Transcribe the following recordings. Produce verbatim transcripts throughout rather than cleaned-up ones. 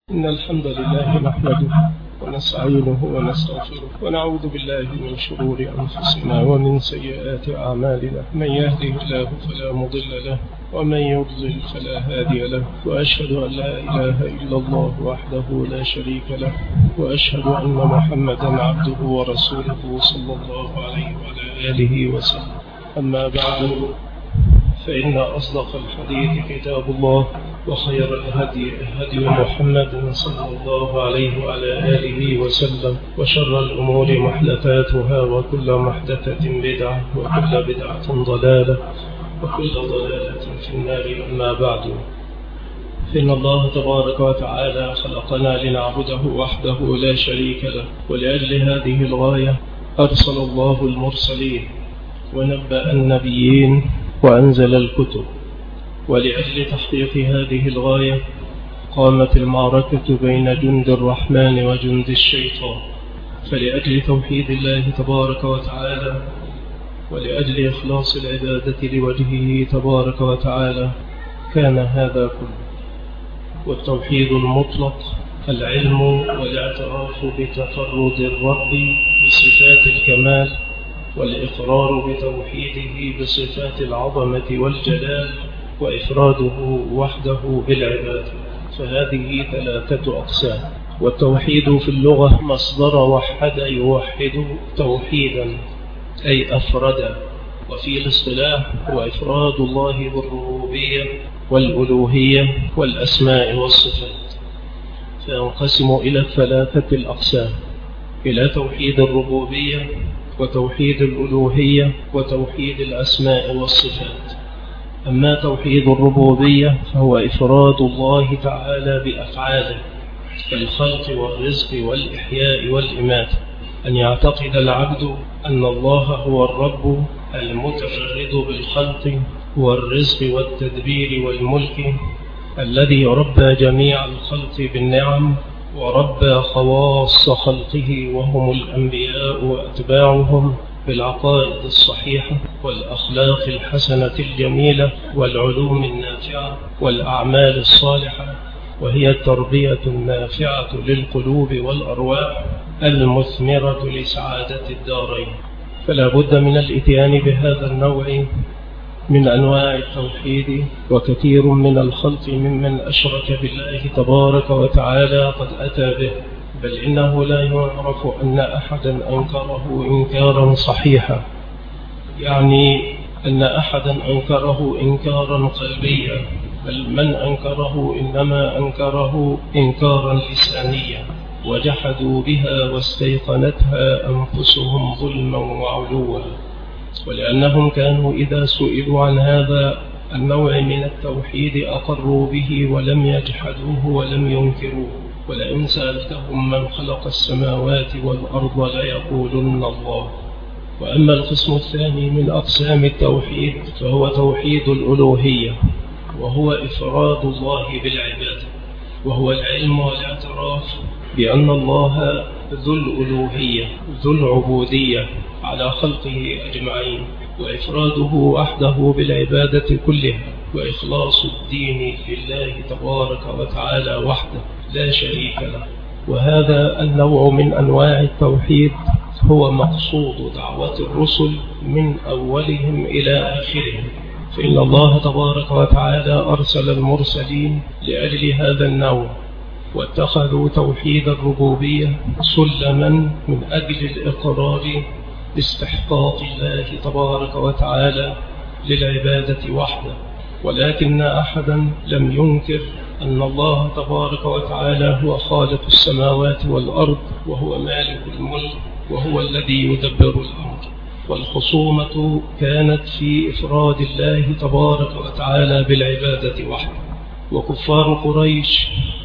إن الحمد لله نحمده ونستعينه ونستغفره ونعوذ بالله من شرور أنفسنا ومن سيئات أعمالنا. من يهده الله فلا مضل له ومن يضلل فلا هادي له، وأشهد أن لا إله إلا الله وحده لا شريك له، وأشهد أن محمدا عبده ورسوله صلى الله عليه وعلى آله وسلم. أما بعد، فإن أصدق الحديث كتاب الله، وخير الهدي هدي محمد صلى الله عليه وعلى آله وسلم، وشر الأمور محدثاتها، وكل محدثة بدعة، وكل بدعة ضلالة، وكل ضلالة في النار. أما بعد، فإن الله تبارك وتعالى خلقنا لنعبده وحده لا شريك له، ولأجل هذه الغاية أرسل الله المرسلين ونبأ النبيين وأنزل الكتب. ولأجل تحقيق هذه الغاية قامت المعركة بين جند الرحمن وجند الشيطان. فلأجل توحيد الله تبارك وتعالى، ولأجل إخلاص العبادة لوجهه تبارك وتعالى، كان هذا كله. والتوحيد المطلق العلم والاعتراف بتفرد الرب بصفات الكمال، والإقرار بتوحيده بصفات العظمة والجلال، وإفراده وحده بالعبادة. فهذه ثلاثة أقسام. والتوحيد في اللغة مصدر وحد يوحد توحيدا، أي أفرد. وفي الاصطلاح هو إفراد الله بالربوبية والألوهية والأسماء والصفات. فينقسم إلى الثلاثة الأقسام: إلى توحيد الربوبية، وتوحيد الألوهية، وتوحيد الأسماء والصفات. أما توحيد الربوبية فهو إفراد الله تعالى بأفعاله كالخلق والرزق والإحياء والإماتة. أن يعتقد العبد أن الله هو الرب المتفرد بالخلق والرزق والتدبير والملك، الذي ربى جميع الخلق بالنعم، وربى خواص خلقه وهم الأنبياء وأتباعهم بالعقائد الصحيحة والأخلاق الحسنة الجميلة والعلوم النافعة والأعمال الصالحة، وهي التربية النافعة للقلوب والأرواح المثمرة لسعادة الدارين. فلا بد من الإتيان بهذا النوع من أنواع التوحيد. وكثير من الخلق ممن أشرك بالله تبارك وتعالى قد أتى به، بل إنه لا يعرف أن أحدا أنكره إنكارا صحيحا، يعني أن أحدا أنكره إنكارا قلبيا، بل من أنكره إنما أنكره إنكارا لسانيا، وجحدوا بها واستيقنتها أنفسهم ظلما وعلوا. ولأنهم كانوا إذا سئلوا عن هذا النوع من التوحيد أقروا به ولم يجحدوه ولم ينكروه. ولئن سألتهم من خلق السماوات والأرض ليقولن الله. وأما القسم الثاني من أقسام التوحيد فهو توحيد الألوهية، وهو إفراد الله بالعبادة، وهو العلم والاعتراف بأن الله ذو الألوهية ذو العبودية على خلقه أجمعين، وإفراده وحده بالعبادة كلها، وإخلاص الدين لله تبارك وتعالى وحده لا شريك له. وهذا النوع من أنواع التوحيد هو مقصود دعوة الرسل من أولهم إلى آخرهم. فإن الله تبارك وتعالى أرسل المرسلين لأجل هذا النوع، واتخذوا توحيد الربوبية سلما من أجل الإقرار باستحقاق الله تبارك وتعالى للعبادة وحده. ولكن أحدا لم ينكر أن الله تبارك وتعالى هو خالق السماوات والأرض، وهو مالك الملك، وهو الذي يدبر الأمر. والخصومة كانت في إفراد الله تبارك وتعالى بالعبادة وحده. وكفار قريش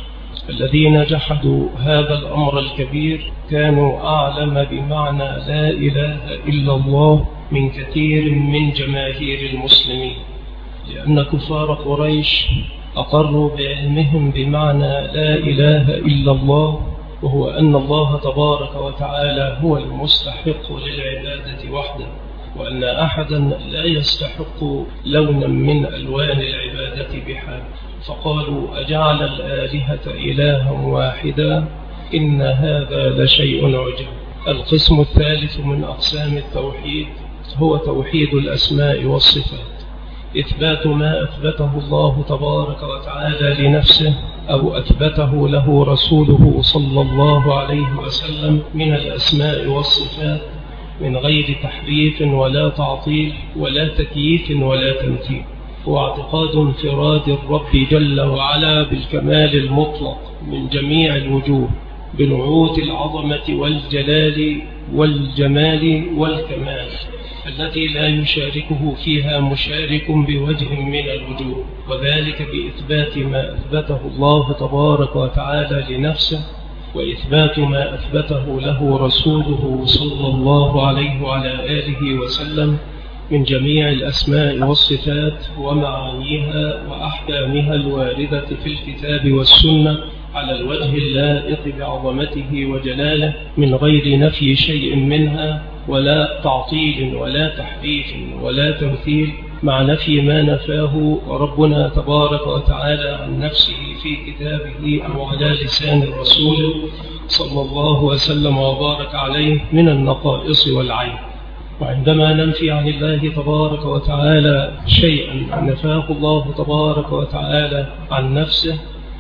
الذين جحدوا هذا الأمر الكبير كانوا أعلم بمعنى لا إله إلا الله من كثير من جماهير المسلمين، لأن كفار قريش أقروا بعلمهم بمعنى لا إله إلا الله، وهو أن الله تبارك وتعالى هو المستحق للعبادة وحده، وأن أحدا لا يستحق لونا من ألوان العبادة بحال، فقالوا أجعل الآلهة إلها واحدا إن هذا لشيء عجب. القسم الثالث من أقسام التوحيد هو توحيد الأسماء والصفات، إثبات ما أثبته الله تبارك وتعالى لنفسه أو أثبته له رسوله صلى الله عليه وسلم من الأسماء والصفات من غير تحريف ولا تعطيل ولا تكييف ولا تمثيل، واعتقاد انفراد الرب جل وعلا بالكمال المطلق من جميع الوجوه بنعوت العظمة والجلال والجمال والكمال التي لا يشاركه فيها مشارك بوجه من الوجوه، وذلك بإثبات ما أثبته الله تبارك وتعالى لنفسه وإثبات ما أثبته له رسوله صلى الله عليه وعلى آله وسلم من جميع الأسماء والصفات ومعانيها وأحكامها الواردة في الكتاب والسنة على الوجه اللائق بعظمته وجلاله من غير نفي شيء منها ولا تعطيل ولا تحريف ولا تمثيل، مع نفي ما نفاه ربنا تبارك وتعالى عن نفسه في كتابه أو على لسان الرسول صلى الله وسلم وبارك عليه من النقائص والعيب. وعندما ننفي عن الله تبارك وتعالى شيئا نفاه الله تبارك وتعالى عن نفسه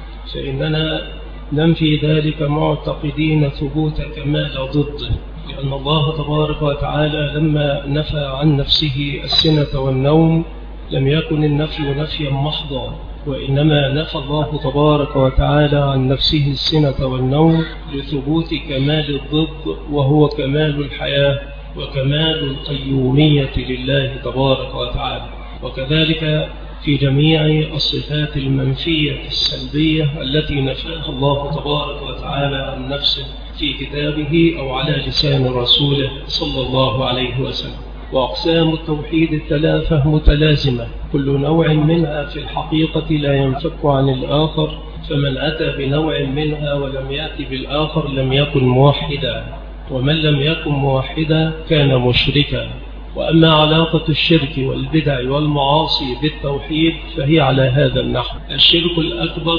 فإننا ننفي ذلك معتقدين ثبوت كمال ضده، لأن الله تبارك وتعالى لما نفى عن نفسه السنة والنوم لم يكن النفي نفيا محضا، وإنما نفى الله تبارك وتعالى عن نفسه السنة والنوم لثبوت كمال الضد وهو كمال الحياة وكمال القيومية لله تبارك وتعالى. وكذلك في جميع الصفات المنفية السلبية التي نفاها الله تبارك وتعالى عن نفسه في كتابه أو على لسان رسوله صلى الله عليه وسلم. وأقسام التوحيد الثلاثة متلازمة، كل نوع منها في الحقيقة لا ينفك عن الآخر، فمن أتى بنوع منها ولم يأتي بالآخر لم يكن موحدا، ومن لم يكن موحدا كان مشركا. وأما علاقة الشرك والبدع والمعاصي بالتوحيد فهي على هذا النحو: الشرك الأكبر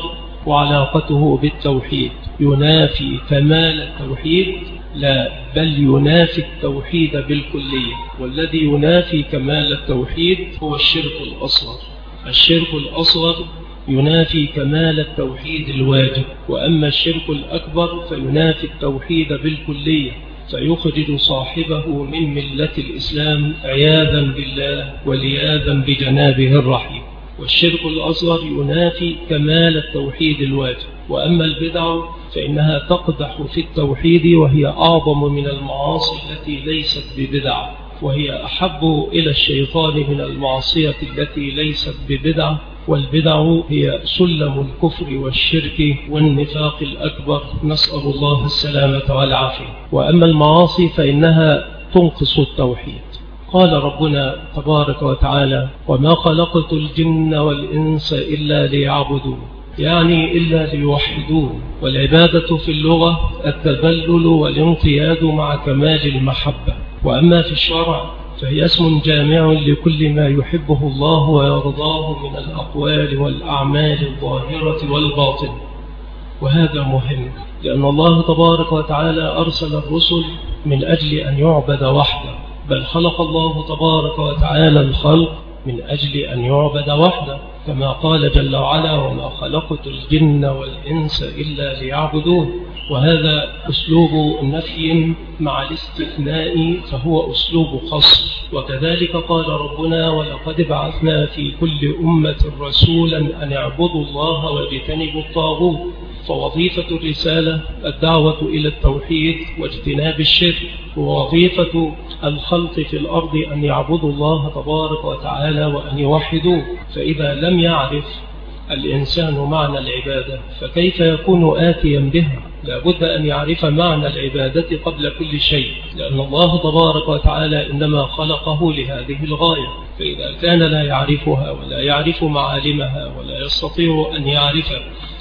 وعلاقته بالتوحيد ينافي كمال التوحيد، لا بل ينافي التوحيد بالكلية، والذي ينافي كمال التوحيد هو الشرك الأصغر. الشرك الأصغر ينافي كمال التوحيد الواجب، وأما الشرك الأكبر فينافي التوحيد بالكلية فيخرج صاحبه من ملة الإسلام عياذا بالله ولياذا بجنابه الرحيم. والشرك الأصغر ينافي كمال التوحيد الواجب، وأما البدع فإنها تقدح في التوحيد وهي أعظم من المعاصي التي ليست ببدع، وهي أحب إلى الشيطان من المعصية التي ليست ببدع، والبدع هي سلم الكفر والشرك والنفاق الأكبر، نسأل الله السلامة والعافية. وأما المعاصي فإنها تنقص التوحيد. قال ربنا تبارك وتعالى: وما خلقت الجن والإنس إلا ليعبدون، يعني إلا ليوحدون. والعبادة في اللغة التذلل والانقياد مع كمال المحبة، وأما في الشرع فهي اسم جامع لكل ما يحبه الله ويرضاه من الأقوال والأعمال الظاهرة والباطنة. وهذا مهم لأن الله تبارك وتعالى أرسل الرسل من أجل أن يعبد وحده، بل خلق الله تبارك وتعالى الخلق من أجل أن يعبد وحده، كما قال جل وعلا: وما خلقت الجن والإنس إلا ليعبدون. وهذا أسلوب نفي مع الاستثناء فهو أسلوب خاص. وكذلك قال ربنا: ولقد بعثنا في كل أمة رسولا أن اعبدوا الله واجتنبوا الطاغوت. فوظيفة الرسالة الدعوة إلى التوحيد واجتناب الشرك، ووظيفة الخلق في الأرض أن يعبدوا الله تبارك وتعالى وأن يوحدوه. فإذا لم يعرف الإنسان معنى العبادة فكيف يكون آتيا بها؟ لا بد أن يعرف معنى العبادة قبل كل شيء، لأن الله تبارك وتعالى إنما خلقه لهذه الغاية. فإذا كان لا يعرفها ولا يعرف معالمها ولا يستطيع أن يعرف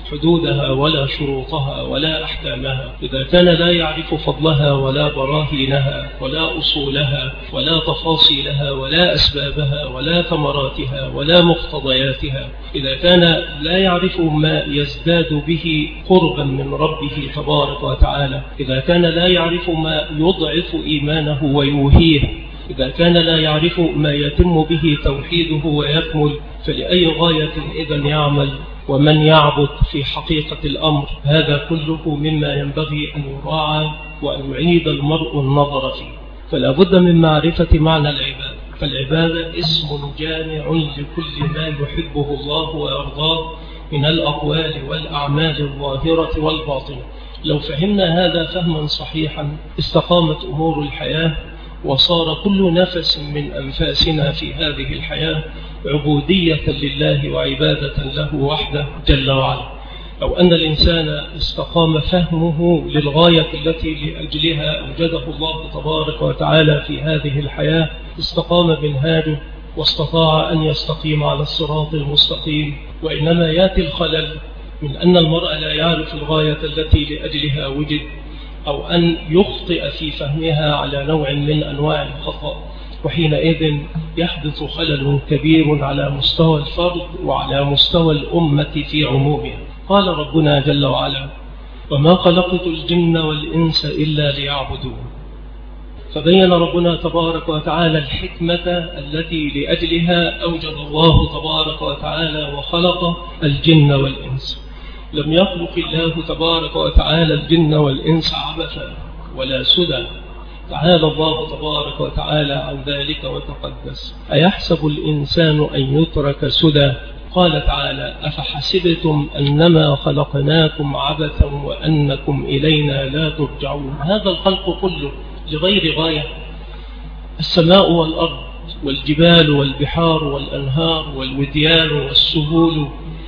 حدودها ولا شروطها ولا أحكامها، إذا كان لا يعرف فضلها ولا براهينها ولا أصولها ولا تفاصيلها ولا أسبابها ولا ثمراتها ولا مقتضياتها، إذا كان لا يعرف ما يزداد به قربا من ربه تبارك وتعالى، إذا كان لا يعرف ما يضعف إيمانه ويوهيه، إذا كان لا يعرف ما يتم به توحيده ويكمل، فلأي غاية إذن يعمل ومن يعبد في حقيقة الأمر؟ هذا كله مما ينبغي أن يراعى وأن يعيد المرء النظر فيه. فلا بد من معرفة معنى العبادة، فالعبادة اسم جامع لكل ما يحبه الله ويرضاه من الأقوال والأعمال الظاهرة والباطنة. لو فهمنا هذا فهما صحيحا استقامت أمور الحياة، وصار كل نفس من أنفاسنا في هذه الحياة عبودية لله وعبادة له وحده جل وعلا. لو أن الإنسان استقام فهمه للغاية التي لأجلها أوجده الله تبارك وتعالى في هذه الحياة، استقام منهاجه واستطاع أن يستقيم على الصراط المستقيم. وإنما يأتي الخلل من أن المرء لا يعرف الغاية التي لأجلها وجد، أو أن يخطئ في فهمها على نوع من أنواع الخطأ، وحينئذ يحدث خلل كبير على مستوى الفرد وعلى مستوى الأمة في عمومها. قال ربنا جل وعلا: وما خلقت الجن والإنس إلا ليعبدون. فبين ربنا تبارك وتعالى الحكمة التي لأجلها أوجد الله تبارك وتعالى وخلق الجن والإنس. لم يخلق الله تبارك وتعالى الجن والإنس عبثا ولا سدى، تعالى الله تبارك وتعالى عن ذلك وتقدس. أيحسب الإنسان أن يترك سدى؟ قال تعالى: أفحسبتم أنما خلقناكم عبثا وأنكم إلينا لا ترجعون. هذا الخلق كله لغير غاية، السماء والأرض والجبال والبحار والأنهار والوديان والسهول،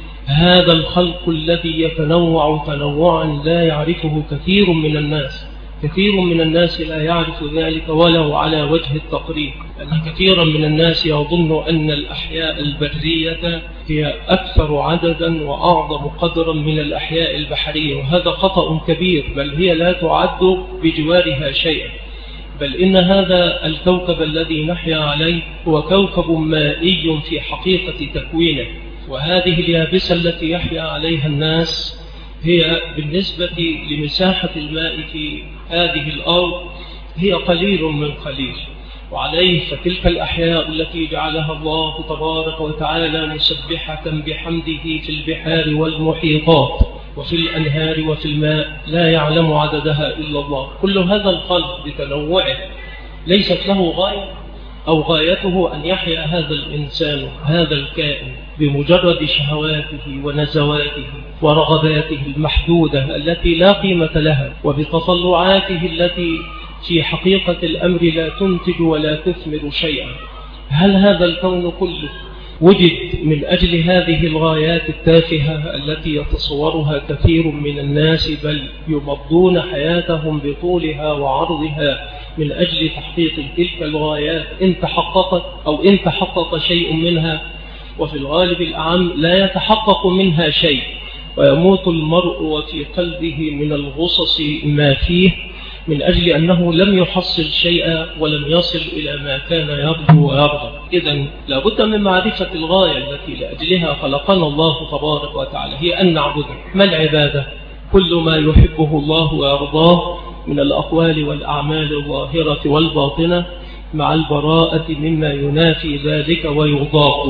هذا الخلق الذي يتنوع تنوعا لا يعرفه كثير من الناس. كثير من الناس لا يعرف ذلك ولو على وجه التقريب، أن كثيرا من الناس يظن أن الأحياء البرية هي أكثر عددا وأعظم قدرا من الأحياء البحرية، وهذا خطأ كبير، بل هي لا تعد بجوارها شيئا. بل إن هذا الكوكب الذي نحيا عليه هو كوكب مائي في حقيقة تكوينه، وهذه اليابسة التي يحيا عليها الناس هي بالنسبة لمساحة الماء في هذه الأرض هي قليل من قليل، وعليه فتلك الأحياء التي جعلها الله تبارك وتعالى مسبحة بحمده في البحار والمحيطات وفي الأنهار وفي الماء لا يعلم عددها إلا الله. كل هذا الخلق بتنوعه ليست له غاية، أو غايته أن يحيا هذا الإنسان هذا الكائن بمجرد شهواته ونزواته ورغباته المحدودة التي لا قيمة لها، وبتطلعاته التي في حقيقة الأمر لا تنتج ولا تثمر شيئا. هل هذا الكون كله وجد من أجل هذه الغايات التافهة التي يتصورها كثير من الناس، بل يمضون حياتهم بطولها وعرضها من أجل تحقيق تلك الغايات إن تحققت أو إن تحقق شيء منها، وفي الغالب الأعم لا يتحقق منها شيء، ويموت المرء وفي قلبه من الغصص ما فيه من أجل أنه لم يحصل شيئا ولم يصل إلى ما كان يرجو ويرغب. إذن لابد من معرفة الغاية التي لأجلها خلقنا الله تبارك وتعالى، هي أن نعبده. ما العبادة؟ كل ما يحبه الله ويرضاه من الأقوال والأعمال الظاهرة والباطنة، مع البراءة مما ينافي ذلك ويضاده.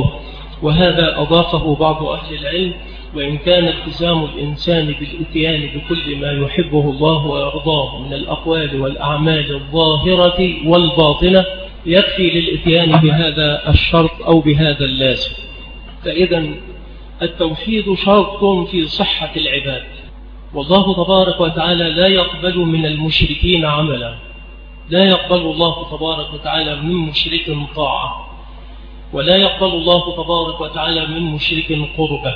وهذا أضافه بعض أهل العلم، وإن كان التزام الإنسان بالإتيان بكل ما يحبه الله ويرضاه من الأقوال والأعمال الظاهرة والباطنة يكفي للإتيان بهذا الشرط أو بهذا اللازم. فإذا التوحيد شرط في صحة العباد، والله تبارك وتعالى لا يقبل من المشركين عملا، لا يقبل الله تبارك وتعالى من مشرك طاعة، ولا يقبل الله تبارك وتعالى من مشرك قربة،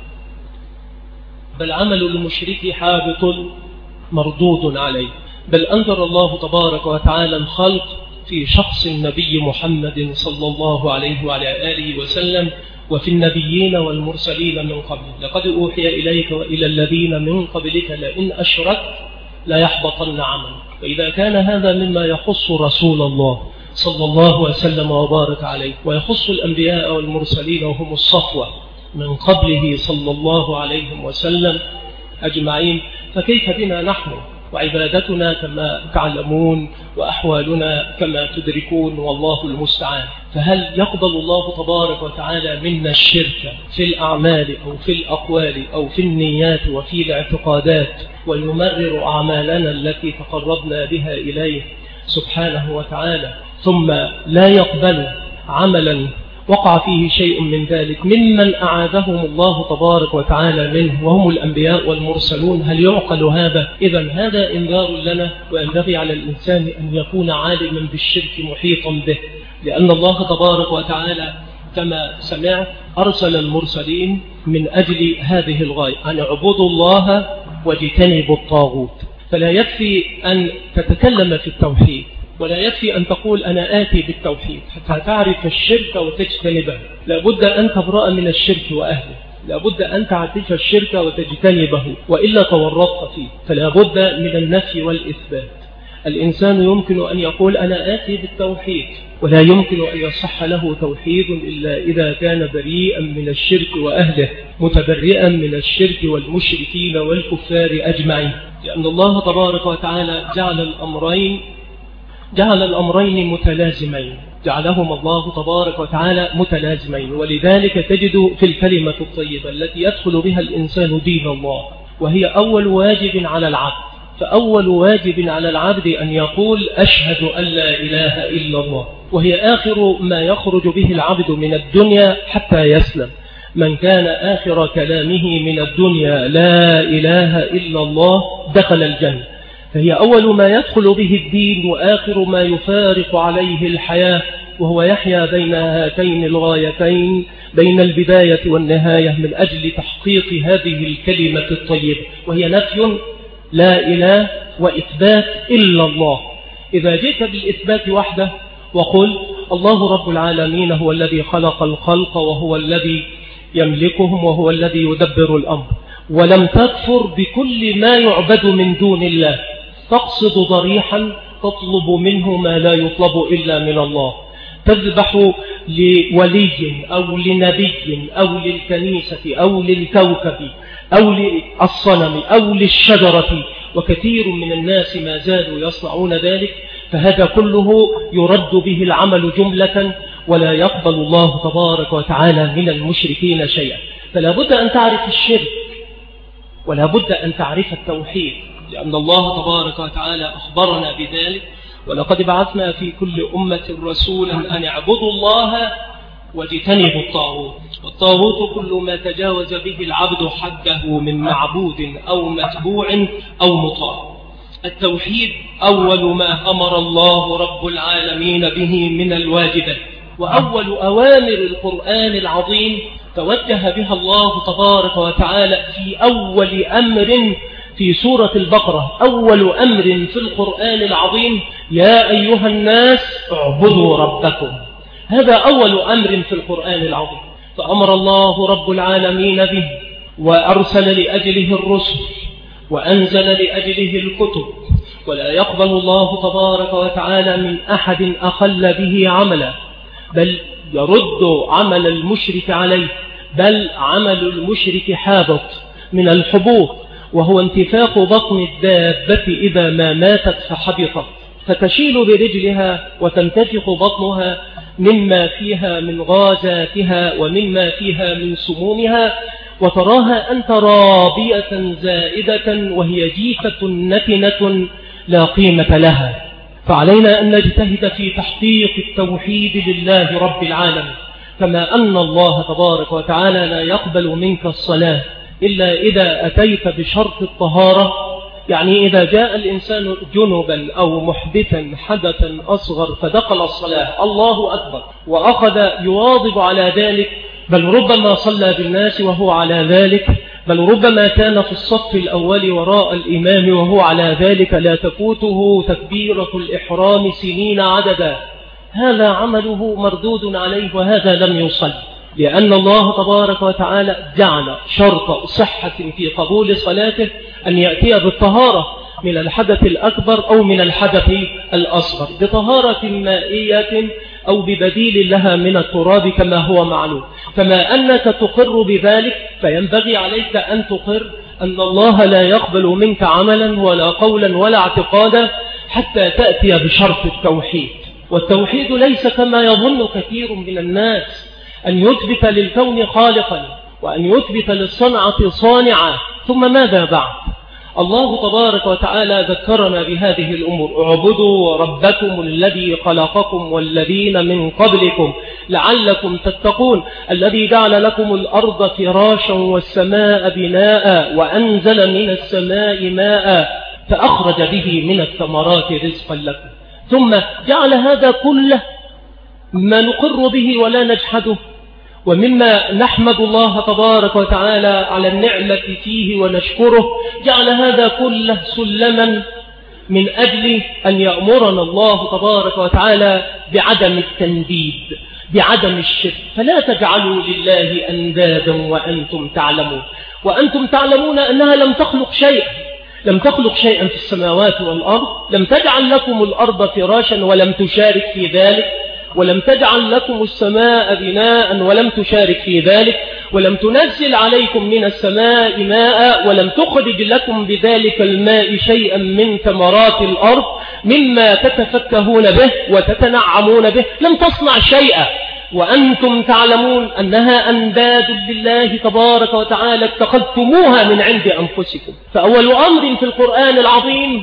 بل عمل المشرك حابط مردود عليه. بل أنذر الله تبارك وتعالى الخلق في شخص النبي محمد صلى الله عليه وعلى آله وسلم وفي النبيين والمرسلين من قبل. لقد أوحي إليك وإلى الذين من قبلك لئن أشركت لا يحبطن عملك. فإذا كان هذا مما يخص رسول الله صلى الله وسلم وبارك عليه ويخص الأنبياء والمرسلين وهم الصفوة من قبله صلى الله عليه وسلم أجمعين، فكيف بنا نحن وعبادتنا كما تعلمون وأحوالنا كما تدركون والله المستعان. فهل يقبل الله تبارك وتعالى منا الشرك في الأعمال أو في الأقوال أو في النيات وفي الاعتقادات ويمرر أعمالنا التي تقربنا بها إليه سبحانه وتعالى، ثم لا يقبل عملا وقع فيه شيء من ذلك ممن أعاذهم الله تبارك وتعالى منه وهم الأنبياء والمرسلون؟ هل يعقل هذا؟ إذن هذا إنذار لنا، وينبغي على الإنسان أن يكون عالما بالشرك محيطا به، لأن الله تبارك وتعالى كما سمعت أرسل المرسلين من أجل هذه الغاية، أن اعبدوا الله واجتنبوا الطاغوت. فلا يكفي أن تتكلم في التوحيد، ولا يكفي أن تقول أنا آتي بالتوحيد حتى تعرف الشرك وتجتنبه. لابد أن تبرأ من الشرك وأهله، لابد أن تعرف الشرك وتجتنبه، وإلا تورطت فيه. فلا بد من النفي والإثبات. الإنسان يمكن أن يقول أنا آتي بالتوحيد، ولا يمكن أن يصح له توحيد إلا إذا كان بريئا من الشرك وأهله، متبرئا من الشرك والمشركين والكفار أجمعين. لأن الله تبارك وتعالى جعل الأمرين جعل الأمرين متلازمين، جعلهم الله تبارك وتعالى متلازمين. ولذلك تجد في الكلمة الطيبة التي يدخل بها الإنسان دين الله، وهي أول واجب على العبد. فأول واجب على العبد أن يقول أشهد أن لا إله إلا الله، وهي آخر ما يخرج به العبد من الدنيا حتى يسلم. من كان آخر كلامه من الدنيا لا إله إلا الله دخل الجنة. فهي أول ما يدخل به الدين وآخر ما يفارق عليه الحياة، وهو يحيا بين هاتين الغايتين، بين البداية والنهاية، من أجل تحقيق هذه الكلمة الطيبة، وهي نفي لا إله وإثبات إلا الله. إذا جئت بالإثبات وحده وقل الله رب العالمين هو الذي خلق الخلق وهو الذي يملكهم وهو الذي يدبر الأمر، ولم تكفر بكل ما يعبد من دون الله، تقصد ضريحا تطلب منه ما لا يطلب إلا من الله، تذبح لولي أو لنبي أو للكنيسة أو للكوكب أو للصنم أو للشجرة، وكثير من الناس ما زالوا يصنعون ذلك. فهذا كله يرد به العمل جملة، ولا يقبل الله تبارك وتعالى من المشركين شيئا. فلا بد أن تعرف الشرك، ولا بد أن تعرف التوحيد، لأن الله تبارك وتعالى أخبرنا بذلك: ولقد بعثنا في كل أمة رسولا أن اعبدوا الله واجتنبوا الطاغوت. والطاغوت كل ما تجاوز به العبد حده من معبود أو متبوع أو مطاع. التوحيد أول ما أمر الله رب العالمين به من الواجبات، وأول أوامر القرآن العظيم توجه بها الله تبارك وتعالى في أول أمر في سورة البقرة. أول أمر في القرآن العظيم: يا أيها الناس اعبدوا ربكم. هذا أول أمر في القرآن العظيم، فأمر الله رب العالمين به، وأرسل لأجله الرسل، وأنزل لأجله الكتب. ولا يقبل الله تبارك وتعالى من أحد أخل به عملا، بل يرد عمل المشرك عليه، بل عمل المشرك حابط من الحبوط، وهو انتفاخ بطن الدابة إذا ما ماتت فحبطت، فتشيل برجلها وتنتفخ بطنها مما فيها من غازاتها ومما فيها من سمومها، وتراها أنت رابية زائدة وهي جيفة نتنة لا قيمة لها. فعلينا أن نجتهد في تحقيق التوحيد لله رب العالمين، كما أن الله تبارك وتعالى لا يقبل منك الصلاة إلا إذا أتيت بشرط الطهارة. يعني إذا جاء الإنسان جنبا أو محدثا حدثا أصغر فدخل الصلاة الله أكبر وأخذ يواظب على ذلك، بل ربما صلى بالناس وهو على ذلك، بل ربما كان في الصف الأول وراء الإمام وهو على ذلك لا تفوته تكبيرة الإحرام سنين عددا، هذا عمله مردود عليه وهذا لم يصل، لأن الله تبارك وتعالى جعل شرط صحة في قبول صلاته أن يأتي بالطهارة من الحدث الأكبر أو من الحدث الأصغر، بطهارة مائية أو ببديل لها من التراب كما هو معلوم. فما أنك تقر بذلك فينبغي عليك أن تقر أن الله لا يقبل منك عملا ولا قولا ولا اعتقادا حتى تأتي بشرط التوحيد. والتوحيد ليس كما يظن كثير من الناس أن يثبت للكون خالقا وأن يثبت للصنعة صانعا، ثم ماذا بعد؟ الله تبارك وتعالى ذكرنا بهذه الأمور: اعبدوا ربكم الذي خلقكم والذين من قبلكم لعلكم تتقون، الذي جعل لكم الأرض فراشا والسماء بناء وأنزل من السماء ماء فأخرج به من الثمرات رزقا لكم، ثم جعل هذا كله ما نقر به ولا نجحده، ومما نحمد الله تبارك وتعالى على النعمة فيه ونشكره، جعل هذا كله سلما من أجل أن يأمرنا الله تبارك وتعالى بعدم التنديد، بعدم الشرك. فلا تجعلوا لله أندادا وأنتم تعلمون، وأنتم تعلمون أنها لم تخلق شيئا، لم تخلق شيئا في السماوات والأرض، لم تجعل لكم الأرض فراشا ولم تشارك في ذلك، ولم تجعل لكم السماء بناء ولم تشارك في ذلك، ولم تنزل عليكم من السماء ماء ولم تخرج لكم بذلك الماء شيئا من ثمرات الأرض مما تتفكهون به وتتنعمون به، لم تصنع شيئا وأنتم تعلمون أنها أنداد لله تبارك وتعالى اتخذتموها من عند أنفسكم. فأول أمر في القرآن العظيم: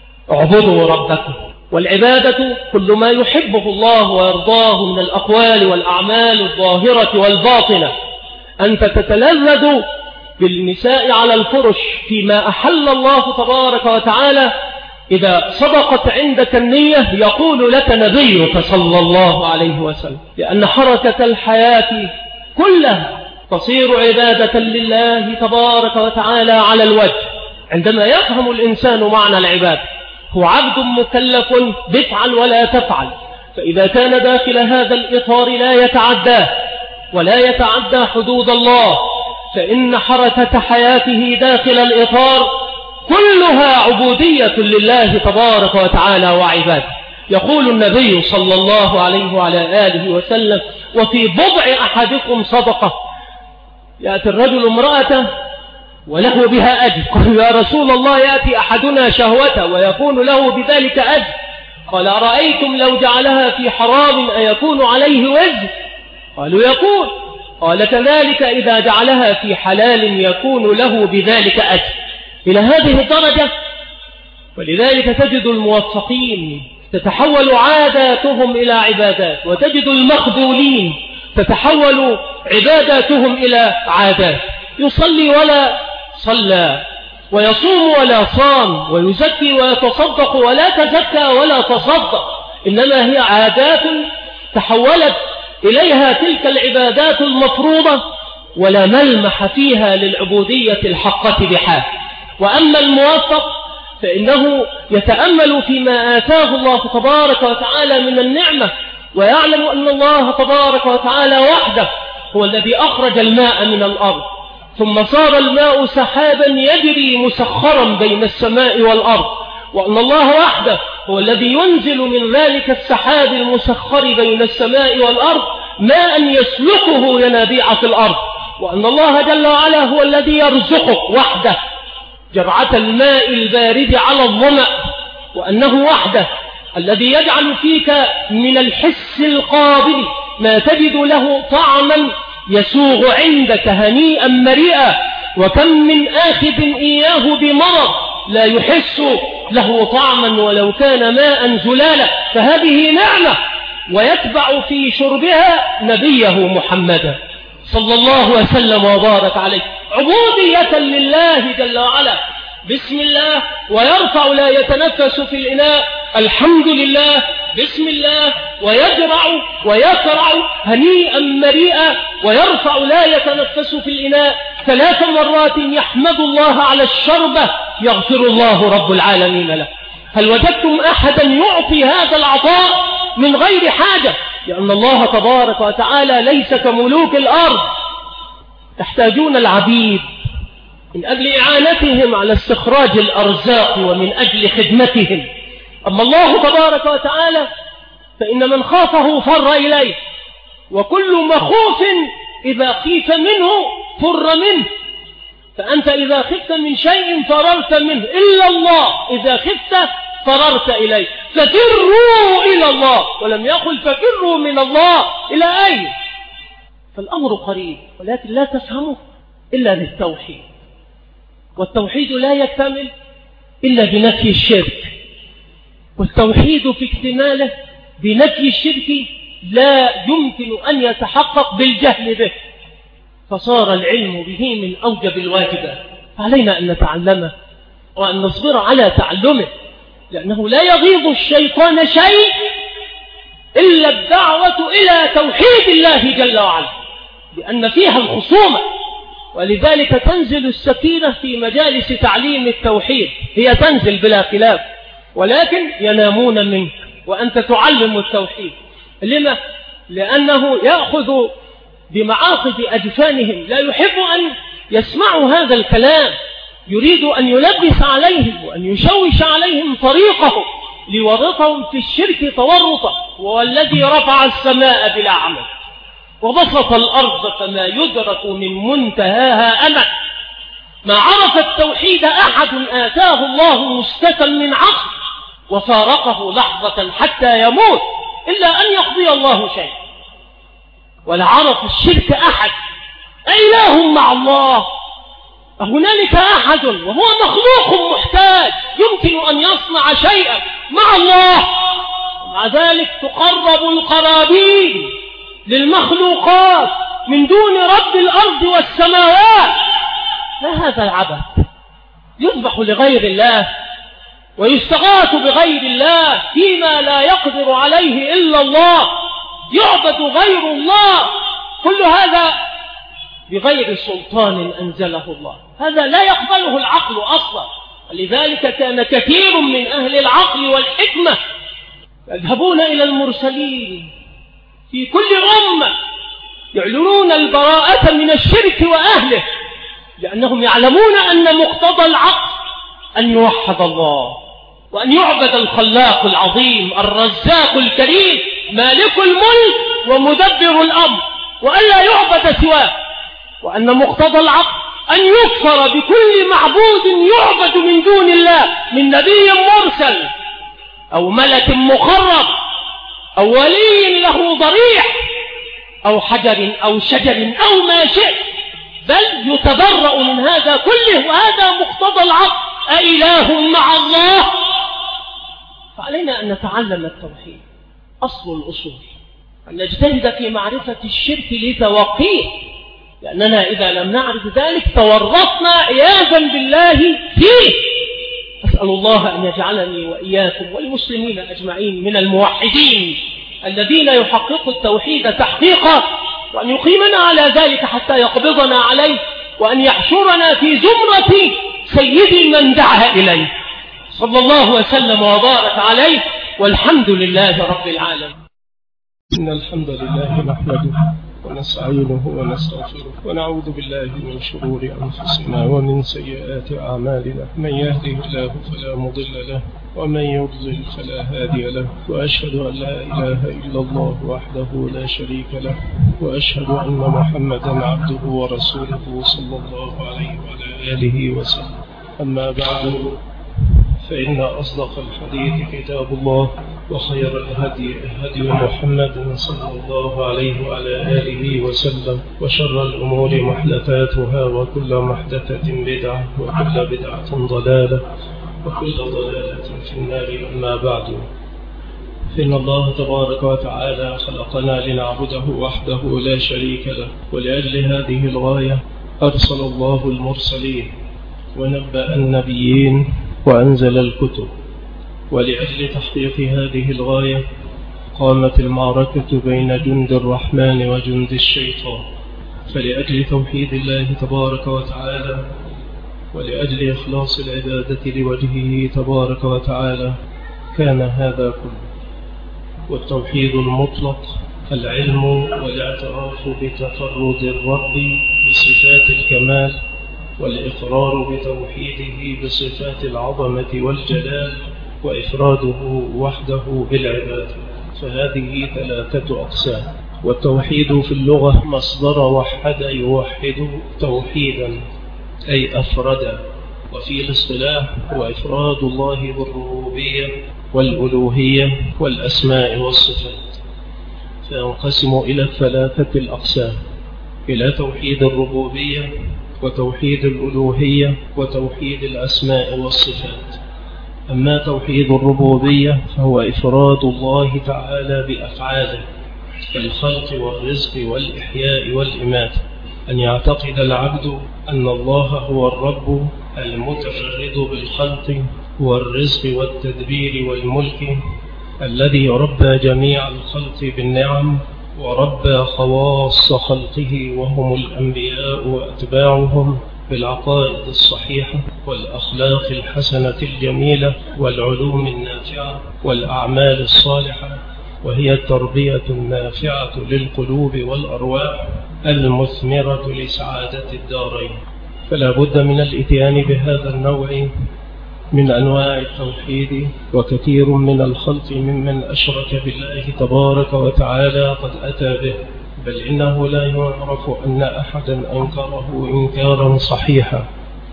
اعبدوا ربكم. والعبادة كل ما يحبه الله ويرضاه من الأقوال والأعمال الظاهرة والباطنة. أنت تتلذذ بالنساء على الفرش فيما أحل الله تبارك وتعالى، إذا صدقت عندك النية يقول لك نبيك صلى الله عليه وسلم، لأن حركة الحياة كلها تصير عبادة لله تبارك وتعالى على الوجه. عندما يفهم الإنسان معنى العبادة هو عبد مكلف بفعل ولا تفعل، فإذا كان داخل هذا الإطار لا يتعداه ولا يتعدى حدود الله، فإن حركة حياته داخل الإطار كلها عبودية لله تبارك وتعالى وعباده. يقول النبي صلى الله عليه وعلى آله وسلم: وفي بضع أحدكم صدقة. يأتي الرجل امرأته وله بها أجر، قال: يا رسول الله، يأتي أحدنا شهوته ويكون له بذلك أجر. قال: أرأيتم لو جعلها في حرام أيكون عليه وزر؟ قالوا: يكون. قال: كذلك إذا جعلها في حلال يكون له بذلك أجر. إلى هذه الدرجة. ولذلك تجد الموفقين تتحول عاداتهم إلى عبادات، وتجد المخذولين تتحول عباداتهم إلى عادات. يصلي ولا صلى، ويصوم ولا صام، ويزكي ويتصدق ولا تزكى ولا تصدق، إنما هي عادات تحولت إليها تلك العبادات المفروضة ولا ملمح فيها للعبودية الحقة بحال. وأما الموفق فإنه يتأمل فيما آتاه الله تبارك وتعالى من النعمة، ويعلم أن الله تبارك وتعالى وحده هو الذي أخرج الماء من الأرض، ثم صار الماء سحابا يجري مسخرا بين السماء والأرض، وأن الله وحده هو الذي ينزل من ذلك السحاب المسخر بين السماء والأرض ماء يسلكه ينابيع في الأرض، وأن الله جل وعلا هو الذي يرزقك وحده جرعة الماء البارد على الظمأ، وأنه وحده الذي يجعل فيك من الحس القابل ما تجد له طعما يسوغ عندك هنيئا مريئا. وكم من آخذ إياه بمرض لا يحس له طعما ولو كان ماء زلالا، فهذه نعمة، ويتبع في شربها نبيه محمدا صلى الله وسلم وبارك عليه، عبودية لله جل وعلا. بسم الله ويرفع لا يتنفس في الإناء، الحمد لله، بسم الله، ويجرع ويكرع هنيئا مريئا، ويرفع لا يتنفس في الإناء، ثلاث مرات يحمد الله على الشربة يغفر الله رب العالمين له. هل وجدتم أحدا يعطي هذا العطاء من غير حاجة؟ لأن الله تبارك وتعالى ليس كملوك الأرض يحتاجون العبيد من أجل إعانتهم على استخراج الأرزاق ومن أجل خدمتهم. أما الله تبارك وتعالى فإن من خافه فر إليه، وكل مخوف إذا خيف منه فر منه. فأنت إذا خفت من شيء فررت منه، إلا الله إذا خفت فررت إليه. ففروا إلى الله، ولم يقل ففروا من الله إلى أين. فالأمر قريب، ولكن لا تفهمه إلا بالتوحيد، والتوحيد لا يكتمل إلا بنفي الشرك، والتوحيد في اكتماله بنفي الشرك لا يمكن أن يتحقق بالجهل به، فصار العلم به من أوجب الواجبات. فعلينا أن نتعلمه وأن نصبر على تعلمه، لأنه لا يغيظ الشيطان شيء إلا الدعوة إلى توحيد الله جل وعلا، لأن فيها الخصومة. ولذلك تنزل السكينة في مجالس تعليم التوحيد، هي تنزل بلا خلاف، ولكن ينامون منك وأنت تعلم التوحيد. لما؟ لأنه يأخذ بمعاقد أجفانهم، لا يحب أن يسمعوا هذا الكلام، يريد أن يلبس عليهم وأن يشوش عليهم طريقه ليورطهم في الشرك تورطا. هو الذي رفع السماء بلا عمد وبسط الأرض فما يدرك من منتهاها أمد. ما عرف التوحيد أحد آتاه الله مستكا من عقل وفارقه لحظة حتى يموت إلا أن يقضي الله شيء. ولا عرف الشرك أحد. أإله مع الله؟ هنالك أحد وهو مخلوق محتاج يمكن أن يصنع شيئا مع الله، ومع ذلك تقرب القرابين للمخلوقات من دون رب الأرض والسماوات. ما هذا العبث؟ يذبح لغير الله ويستغاث بغير الله فيما لا يقدر عليه إلا الله، يعبد غير الله، كل هذا بغير سلطان أنزله الله. هذا لا يقبله العقل أصلا. ولذلك كان كثير من أهل العقل والحكمة يذهبون إلى المرسلين في كل أمة يعلنون البراءة من الشرك وأهله، لأنهم يعلمون أن مقتضى العقل أن يوحد الله وأن يعبد الخلاق العظيم الرزاق الكريم مالك الملك ومدبر الأمر، وأن لا يعبد سواه، وأن مقتضى العقل أن يكفر بكل معبود يعبد من دون الله من نبي مرسل أو ملك مقرب أو ولي له ضريح أو حجر أو شجر أو ما شئت، بل يتبرأ من هذا كله، وهذا مقتضى العقل. أإله مع الله؟ فعلينا أن نتعلم التوحيد أصل الأصول، أن نجتهد في معرفة الشرك لتوقيه، لأننا إذا لم نعرف ذلك تورطنا عياذا بالله فيه. أسأل الله أن يجعلني وإياكم والمسلمين أجمعين من الموحدين الذين يحققوا التوحيد تحقيقا، وأن يقيمنا على ذلك حتى يقبضنا عليه، وأن يحشرنا في زمرة سيد من دعا إليه صلى الله وسلم وبارك عليه، والحمد لله رب العالمين. إن الحمد لله نحمده ونستعينه ونستغفره ونعوذ بالله من شرور أنفسنا ومن سيئات أعمالنا، من يهده الله فلا مضل له ومن يضلل فلا هادي له، وأشهد أن لا إله إلا الله وحده لا شريك له، وأشهد أن محمدا عبده ورسوله صلى الله عليه وعلى آله وسلم. أما بعد، فإن أصدق الحديث كتاب الله، وخير الهدي هدي محمد صلى الله عليه وعلى آله وسلم، وشر الأمور محدثاتها، وكل محدثة بدعة، وكل بدعة ضلالة، وكل ضلالة في النار. أما بعد، فإن الله تبارك وتعالى خلقنا لنعبده وحده لا شريك له، ولأجل هذه الغاية أرسل الله المرسلين ونبأ النبيين وأنزل الكتب. ولأجل تحقيق هذه الغاية قامت المعركة بين جند الرحمن وجند الشيطان، فلأجل توحيد الله تبارك وتعالى ولأجل إخلاص العبادة لوجهه تبارك وتعالى كان هذا كله. والتوحيد المطلق العلم والاعتراف بتفرد الرب بصفات الكمال والإقرار بتوحيده بصفات العظمة والجلال وإفراده وحده بالعبادة، فهذه ثلاثة أقسام. والتوحيد في اللغة مصدر وحد يوحد توحيدا أي أفرد، وفي الاصطلاح هو إفراد الله بالربوبية والألوهية والأسماء والصفات، فينقسم إلى ثلاثة الأقسام: إلى توحيد الربوبية وتوحيد الألوهية وتوحيد الأسماء والصفات. أما توحيد الربوبية فهو إفراد الله تعالى بأفعاله كالخلق والرزق والإحياء والإماتة، أن يعتقد العبد أن الله هو الرب المتفرد بالخلق والرزق والتدبير والملك، الذي ربى جميع الخلق بالنعم وربى خواص خلقه وهم الأنبياء وأتباعهم بالعقائد الصحيحة والأخلاق الحسنة الجميلة والعلوم النافعة والأعمال الصالحة، وهي التربية النافعة للقلوب والأرواح المثمرة لسعادة الدارين. فلا بد من الإتيان بهذا النوع من أنواع التوحيد، وكثير من الخلق ممن أشرك بالله تبارك وتعالى قد أتى به، بل إنه لا يعرف أن أحدا أنكره إنكارا صحيحا،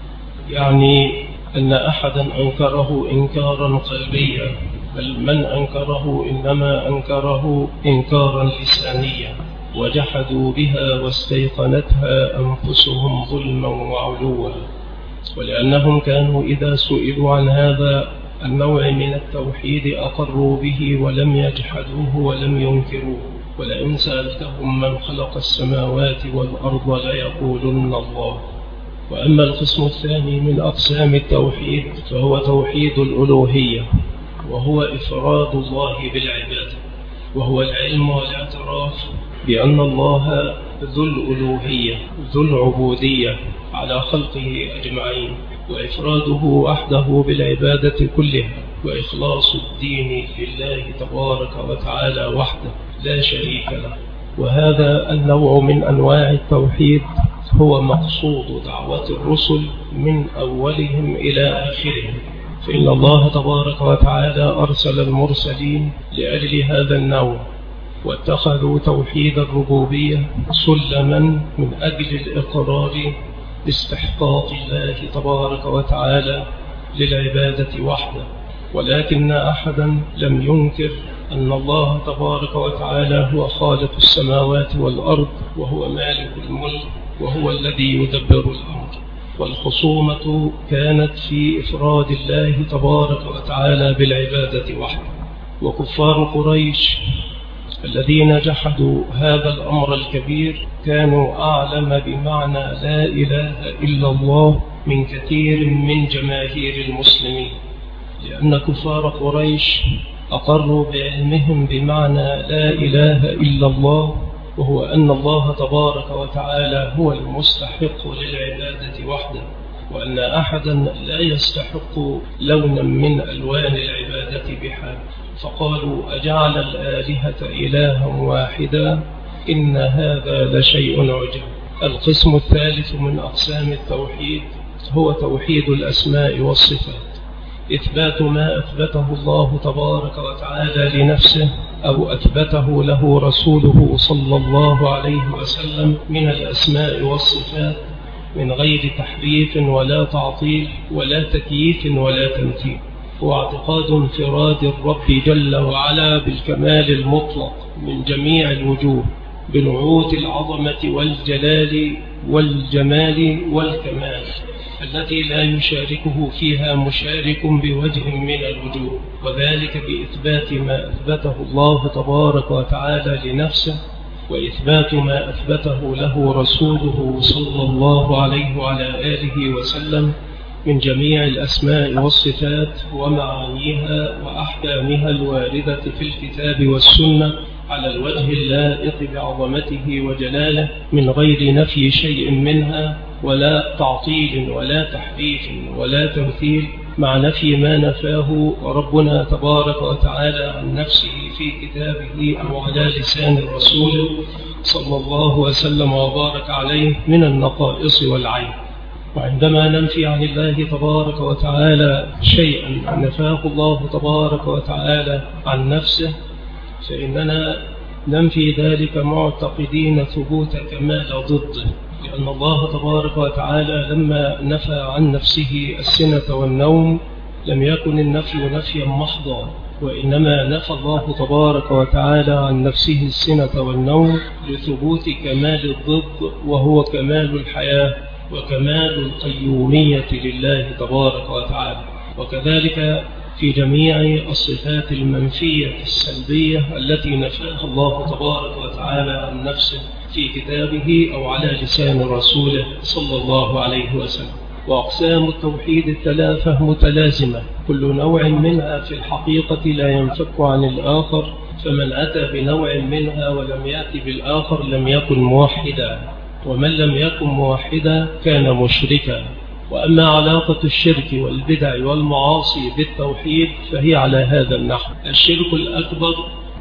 يعني أن أحدا أنكره إنكارا قلبيا، بل من أنكره إنما أنكره إنكارا لسانيا، وجحدوا بها واستيقنتها أنفسهم ظلما وعلوا، ولأنهم كانوا إذا سئلوا عن هذا النوع من التوحيد أقروا به ولم يجحدوه ولم ينكروه. ولئن سألتهم من خلق السماوات والأرض ليقولن الله. وأما القسم الثاني من أقسام التوحيد فهو توحيد الألوهية، وهو إفراد الله بالعبادة، وهو العلم والاعتراف بأن الله ذو الألوهية ذو العبودية على خلقه أجمعين، وإفراده وحده بالعبادة كلها، وإخلاص الدين لله تبارك وتعالى وحده لا شريك له. وهذا النوع من أنواع التوحيد هو مقصود دعوة الرسل من أولهم إلى آخرهم، فإن الله تبارك وتعالى أرسل المرسلين لأجل هذا النوع، واتخذوا توحيد الربوبية سلما من أجل الإقرار باستحقاق الله تبارك وتعالى للعبادة وحده. ولكن أحدا لم ينكر أن الله تبارك وتعالى هو خالق السماوات والأرض، وهو مالك الملك، وهو الذي يدبر الأمر. والخصومة كانت في إفراد الله تبارك وتعالى بالعبادة وحده. وكفار قريش الذين جحدوا هذا الأمر الكبير كانوا أعلم بمعنى لا إله إلا الله من كثير من جماهير المسلمين، لأن كفار قريش أقروا بعلمهم بمعنى لا إله إلا الله، وهو أن الله تبارك وتعالى هو المستحق للعبادة وحده، وأن أحدا لا يستحق لونا من ألوان العبادة بحال. فقالوا أجعل الآلهة إلها واحدا إن هذا لشيء عجب. القسم الثالث من أقسام التوحيد هو توحيد الأسماء والصفات، إثبات ما أثبته الله تبارك وتعالى لنفسه أو أثبته له رسوله صلى الله عليه وسلم من الأسماء والصفات من غير تحريف ولا تعطيل ولا تكييف ولا تمثيل، واعتقاد انفراد الرب جل وعلا بالكمال المطلق من جميع الوجوه بنعوت العظمة والجلال والجمال والكمال التي لا يشاركه فيها مشارك بوجه من الوجوه، وذلك بإثبات ما أثبته الله تبارك وتعالى لنفسه، وإثبات ما أثبته له رسوله صلى الله عليه وعلى آله وسلم من جميع الأسماء والصفات ومعانيها وأحكامها الواردة في الكتاب والسنة على الوجه اللائق بعظمته وجلاله من غير نفي شيء منها ولا تعطيل ولا تحريف ولا تمثيل، مع نفي ما نفاه ربنا تبارك وتعالى عن نفسه في كتابه أو على لسان الرسول صلى الله وسلم وبارك عليه من النقائص والعيب. وعندما ننفي عن الله تبارك وتعالى شيئا نفاه الله تبارك وتعالى عن نفسه فإننا ننفي ذلك معتقدين ثبوت كمال ضده، لأن الله تبارك وتعالى لما نفى عن نفسه السنة والنوم لم يكن النفي نفيا محضا، وإنما نفى الله تبارك وتعالى عن نفسه السنة والنوم لثبوت كمال الضد، وهو كمال الحياة وكمال القيومية لله تبارك وتعالى. وكذلك في جميع الصفات المنفية السلبية التي نفاها الله تبارك وتعالى عن نفسه في كتابه أو على لسان رسوله صلى الله عليه وسلم. وأقسام التوحيد الثلاثة متلازمة، كل نوع منها في الحقيقة لا ينفك عن الآخر، فمن أتى بنوع منها ولم يأتي بالآخر لم يكن موحدا، ومن لم يكن موحدا كان مشركا. وأما علاقة الشرك والبدع والمعاصي بالتوحيد فهي على هذا النحو: الشرك الأكبر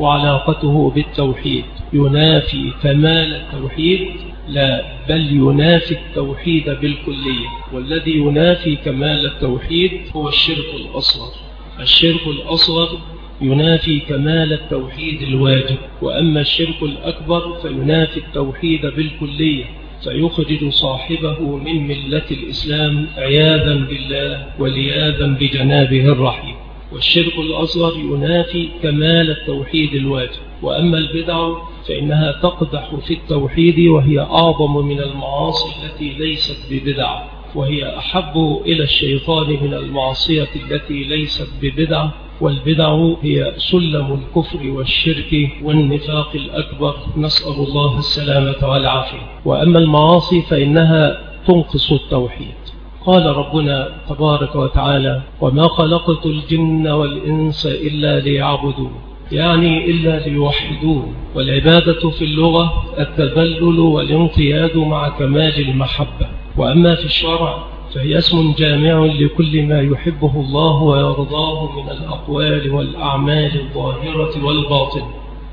وعلاقته بالتوحيد ينافي كمال التوحيد، لا بل ينافي التوحيد بالكلية، والذي ينافي كمال التوحيد هو الشرك الأصغر. الشرك الأصغر ينافي كمال التوحيد الواجب، وأما الشرك الأكبر فينافي التوحيد بالكلية، فيخرج صاحبه من ملة الإسلام عياذا بالله ولياذا بجنابه الرحيم. والشرك الأصغر ينافي كمال التوحيد الواجب. وأما البدع فإنها تقدح في التوحيد، وهي أعظم من المعاصي التي ليست ببدع، وهي أحب إلى الشيطان من المعصية التي ليست ببدع. والبدع هي سلم الكفر والشرك والنفاق الأكبر، نسأل الله السلامة والعافية. وأما المعاصي فإنها تنقص التوحيد. قال ربنا تبارك وتعالى: وما خلقت الجن والإنس إلا ليعبدون، يعني إلا ليوحدون. والعبادة في اللغة التذلل والانقياد مع كمال المحبة. وأما في الشرع فهي اسم جامع لكل ما يحبه الله ويرضاه من الأقوال والأعمال الظاهرة والباطنة.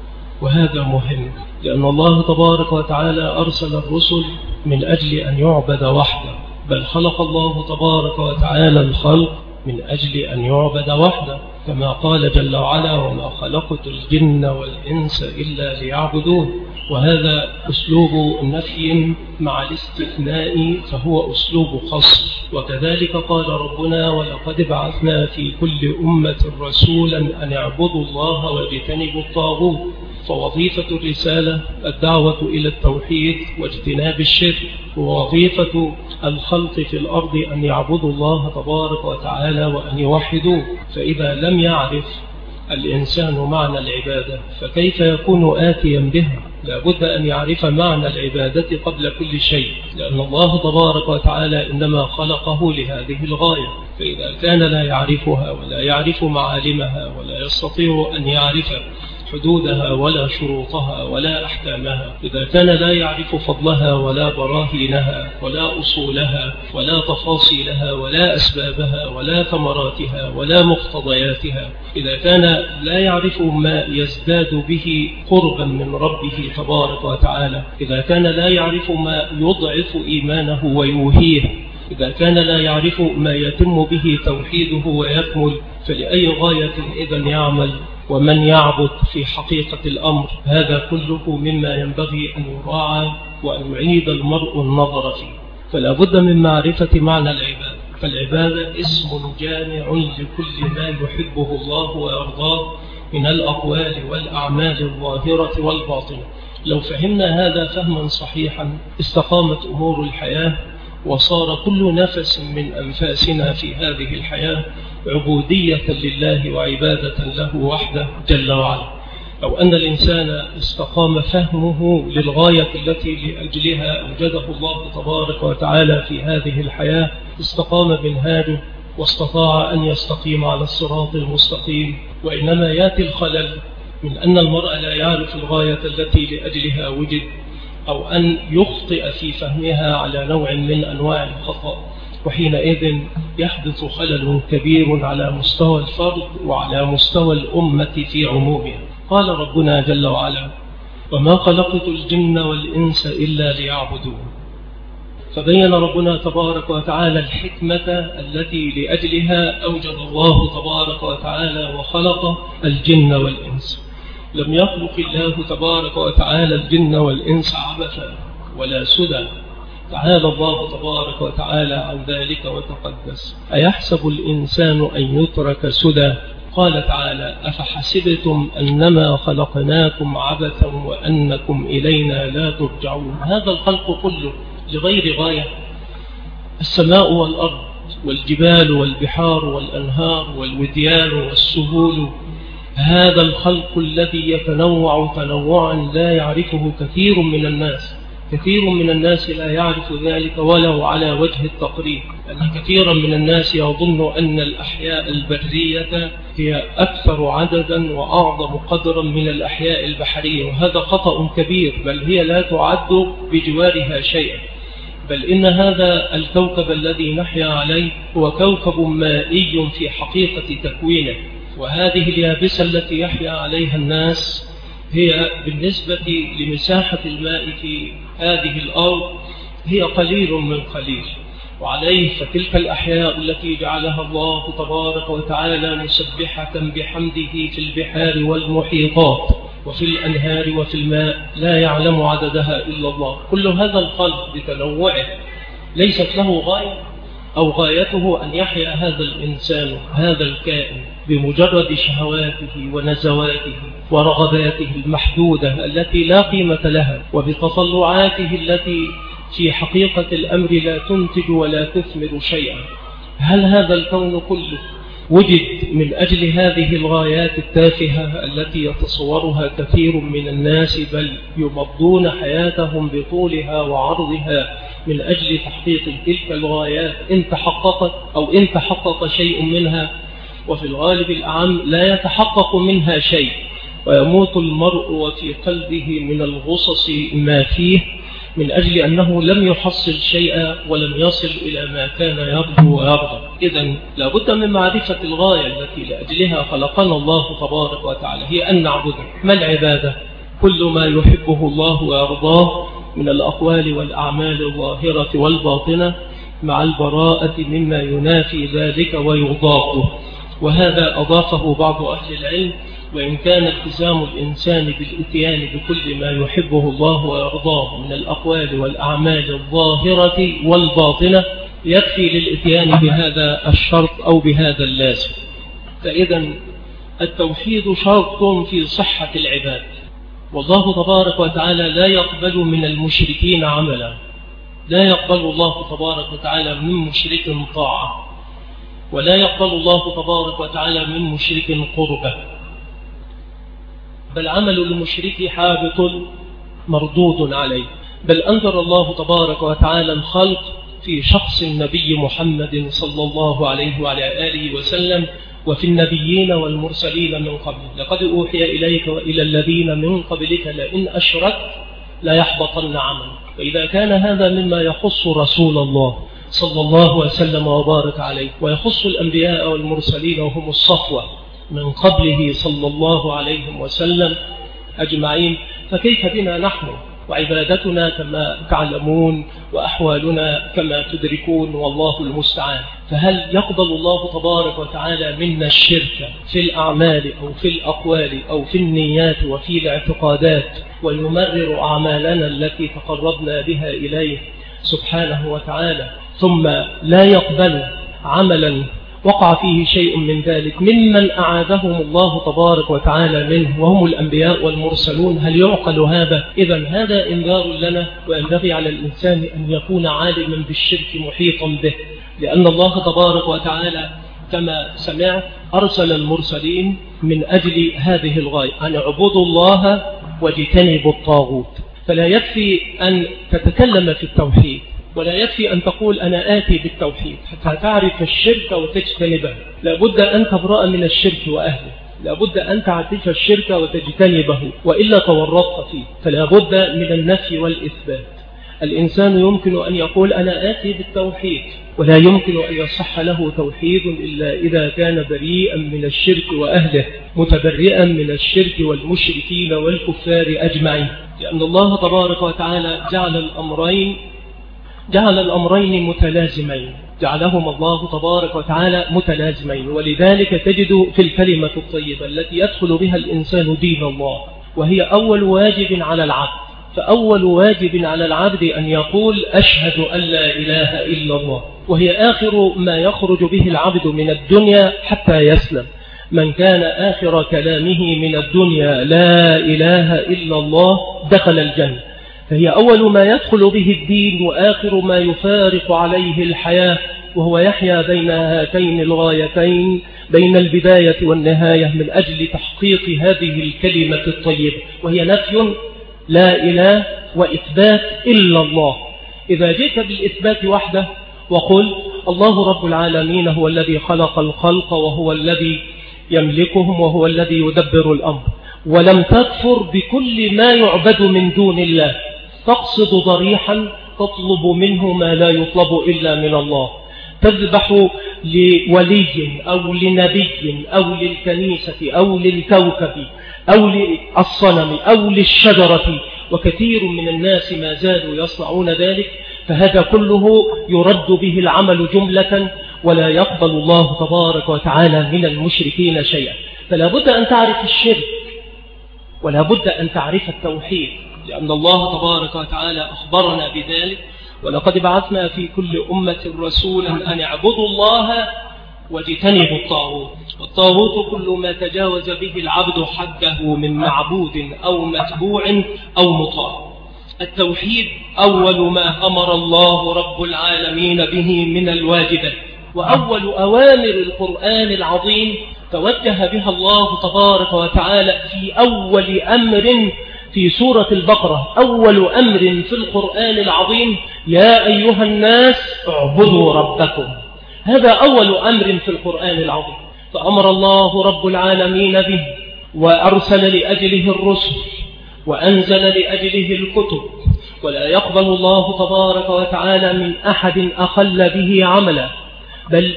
وهذا مهم، لأن الله تبارك وتعالى أرسل الرسل من أجل أن يعبد وحده، بل خلق الله تبارك وتعالى الخلق من أجل أن يعبد وحده، كما قال جل وعلا: وما خلقت الجن والإنس إلا ليعبدون. وهذا أسلوب نفي مع الاستثناء، فهو أسلوب خاص. وكذلك قال ربنا: ولقد بعثنا في كل أمة رسولا أن اعبدوا الله واجتنبوا الطاغوت. فوظيفة الرسالة الدعوة إلى التوحيد واجتناب الشرك، ووظيفة الخلق في الأرض أن يعبدوا الله تبارك وتعالى وأن يوحدوه. فإذا لم يعرف الإنسان معنى العبادة فكيف يكون آتيا بها؟ لا بد أن يعرف معنى العبادة قبل كل شيء، لأن الله تبارك وتعالى إنما خلقه لهذه الغاية. فإذا كان لا يعرفها ولا يعرف معالمها ولا يستطيع أن يعرف حدودها ولا شروطها ولا أحكامها، إذا كان لا يعرف فضلها ولا براهينها ولا أصولها ولا تفاصيلها ولا أسبابها ولا ثمراتها ولا مقتضياتها، إذا كان لا يعرف ما يزداد به قربا من ربه تبارك وتعالى، إذا كان لا يعرف ما يضعف إيمانه ويوهيه، إذا كان لا يعرف ما يتم به توحيده ويكمل، فلأي غاية إذن يعمل ومن يعبد في حقيقة الأمر؟ هذا كله مما ينبغي أن يراعى وأن يعيد المرء النظر فيه. فلا بد من معرفة معنى العبادة. فالعبادة اسم جامع لكل ما يحبه الله ويرضاه من الأقوال والأعمال الظاهرة والباطنة. لو فهمنا هذا فهما صحيحا استقامت أمور الحياة، وصار كل نفس من أنفاسنا في هذه الحياة عبودية لله وعبادة له وحده جل وعلا. لو أن الإنسان استقام فهمه للغاية التي لأجلها أوجده الله تبارك وتعالى في هذه الحياة، استقام منهاجه واستطاع أن يستقيم على الصراط المستقيم. وإنما يأتي الخلل من أن المرء لا يعرف الغاية التي لأجلها وجد، أو أن يخطئ في فهمها على نوع من أنواع الخطأ، وحينئذ يحدث خلل كبير على مستوى الفرد وعلى مستوى الأمة في عمومها. قال ربنا جل وعلا: وما خلقت الجن والإنس إلا ليعبدون. فبين ربنا تبارك وتعالى الحكمة التي لأجلها أوجد الله تبارك وتعالى وخلق الجن والإنس. لم يخلق الله تبارك وتعالى الجن والإنس عبثا ولا سدى، تعالى الله تبارك وتعالى عن ذلك وتقدس. أيحسب الإنسان أن يترك سدى؟ قال تعالى: أفحسبتم أنما خلقناكم عبثا وأنكم إلينا لا ترجعون. هذا الخلق كله لغير غاية، السماء والأرض والجبال والبحار والأنهار والوديان والسهول، هذا الخلق الذي يتنوع تنوعا لا يعرفه كثير من الناس. كثير من الناس لا يعرف ذلك ولو على وجه التقريب، لأن كثيرا من الناس يظن أن الأحياء البرية هي أكثر عددا وأعظم قدرا من الأحياء البحرية، وهذا خطأ كبير، بل هي لا تعد بجوارها شيئا. بل إن هذا الكوكب الذي نحيا عليه هو كوكب مائي في حقيقة تكوينه، وهذه اليابسة التي يحيا عليها الناس هي بالنسبة لمساحة الماء في هذه الأرض هي قليل من قليل، وعليه فتلك الأحياء التي جعلها الله تبارك وتعالى مسبحة بحمده في البحار والمحيطات وفي الأنهار وفي الماء لا يعلم عددها إلا الله. كل هذا الخلق بتنوعه ليست له غاية، أو غايته أن يحيا هذا الإنسان هذا الكائن بمجرد شهواته ونزواته ورغباته المحدودة التي لا قيمة لها، وبتطلعاته التي في حقيقة الأمر لا تنتج ولا تثمر شيئا. هل هذا الكون كله وجد من أجل هذه الغايات التافهة التي يتصورها كثير من الناس، بل يمضون حياتهم بطولها وعرضها من أجل تحقيق تلك الغايات إن تحققت أو إن تحقق شيء منها، وفي الغالب الأعم لا يتحقق منها شيء، ويموت المرء وفي قلبه من الغصص ما فيه من أجل أنه لم يحصل شيئا ولم يصل إلى ما كان يرجو ويرغب. إذن لابد من معرفة الغاية التي لأجلها خلقنا الله تبارك وتعالى، هي أن نعبده. ما العبادة؟ كل ما يحبه الله ويرضاه من الأقوال والأعمال الظاهرة والباطنة، مع البراءة مما ينافي ذلك ويضاده. وهذا أضافه بعض أهل العلم: وإن كان التزام الإنسان بالإتيان بكل ما يحبه الله ويرضاه من الأقوال والأعمال الظاهرة والباطنة يكفي للإتيان بهذا الشرط أو بهذا اللازم. فإذا التوحيد شرط في صحة العباد، والله تبارك وتعالى لا يقبل من المشركين عملا، لا يقبل الله تبارك وتعالى من مشرك طاعة، ولا يقبل الله تبارك وتعالى من مشرك قربة، بل عمل المشرك حابط مردود عليه. بل أنذر الله تبارك وتعالى الخلق في شخص النبي محمد صلى الله عليه وعلى آله وسلم وفي النبيين والمرسلين من قبل: لقد أوحي إليك وإلى الذين من قبلك لئن أشركت لا يحبطن عملك. فإذا كان هذا مما يخص رسول الله صلى الله وسلم وبارك عليه، ويخص الأنبياء والمرسلين وهم الصفوة من قبله صلى الله عليه وسلم أجمعين، فكيف بنا نحن وعبادتنا كما تعلمون وأحوالنا كما تدركون، والله المستعان. فهل يقبل الله تبارك وتعالى منا الشرك في الأعمال أو في الأقوال أو في النيات وفي الاعتقادات، ويمرر أعمالنا التي تقربنا بها إليه سبحانه وتعالى، ثم لا يقبل عملا وقع فيه شيء من ذلك ممن أعاذهم الله تبارك وتعالى منه وهم الأنبياء والمرسلون؟ هل يعقل هذا؟ إذن هذا إنذار لنا، وينبغي على الإنسان أن يكون عالما بالشرك محيطا به، لأن الله تبارك وتعالى كما سمعت أرسل المرسلين من أجل هذه الغاية: أن اعبدوا الله واجتنبوا الطاغوت. فلا يكفي أن تتكلم في التوحيد، ولا يكفي أن تقول أنا آتي بالتوحيد حتى تعرف الشرك وتجتنبه، لابد أن تبرأ من الشرك وأهله، لابد أن تعرف الشرك وتجتنبه وإلا تورطت فيه، فلا بد من النفي والإثبات. الإنسان يمكن أن يقول أنا آتي بالتوحيد، ولا يمكن أن يصح له توحيد إلا إذا كان بريئا من الشرك وأهله، متبرئا من الشرك والمشركين والكفار أجمعين، لأن الله تبارك وتعالى جعل الأمرين جعل الأمرين متلازمين، جعلهم الله تبارك وتعالى متلازمين. ولذلك تجد في الكلمة الطيبة التي يدخل بها الإنسان دين الله، وهي أول واجب على العبد، فأول واجب على العبد أن يقول أشهد أن لا إله إلا الله، وهي آخر ما يخرج به العبد من الدنيا حتى يسلم. من كان آخر كلامه من الدنيا لا إله إلا الله دخل الجنة، فهي أول ما يدخل به الدين وآخر ما يفارق عليه الحياة، وهو يحيا بين هاتين الغايتين، بين البداية والنهاية، من أجل تحقيق هذه الكلمة الطيبة، وهي نفي لا إله وإثبات إلا الله. إذا جئت بالإثبات وحده وقل الله رب العالمين هو الذي خلق الخلق وهو الذي يملكهم وهو الذي يدبر الأمر، ولم تكفر بكل ما يعبد من دون الله، تقصد ضريحا تطلب منه ما لا يطلب إلا من الله، تذبح لولي أو لنبي أو للكنيسة أو للكوكب أو للصنم أو للشجرة، وكثير من الناس ما زالوا يصنعون ذلك، فهذا كله يرد به العمل جملة، ولا يقبل الله تبارك وتعالى من المشركين شيئا. فلا بد أن تعرف الشرك، ولا بد أن تعرف التوحيد، لأن الله تبارك وتعالى أخبرنا بذلك: ولقد بعثنا في كل أمة رسولا أن اعبدوا الله واجتنبوا الطاغوت. والطاغوت كل ما تجاوز به العبد حده من معبود أو متبوع أو مطاع. التوحيد أول ما أمر الله رب العالمين به من الواجبات، وأول أوامر القرآن العظيم توجه بها الله تبارك وتعالى في أول أمر في سورة البقرة. أول أمر في القرآن العظيم: يا أيها الناس اعبدوا ربكم. هذا أول أمر في القرآن العظيم، فأمر الله رب العالمين به، وأرسل لأجله الرسل، وأنزل لأجله الكتب، ولا يقبل الله تبارك وتعالى من أحد أخل به عملا، بل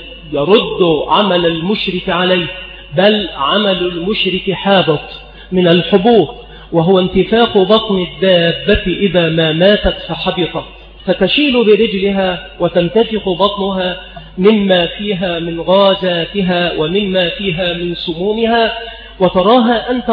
يرد عمل المشرك عليه، بل عمل المشرك حابط من الحبوط، وهو انتفاخ بطن الدابة إذا ما ماتت فحبطت، فتشيل برجلها وتنتفخ بطنها مما فيها من غازاتها ومما فيها من سمومها، وتراها أنت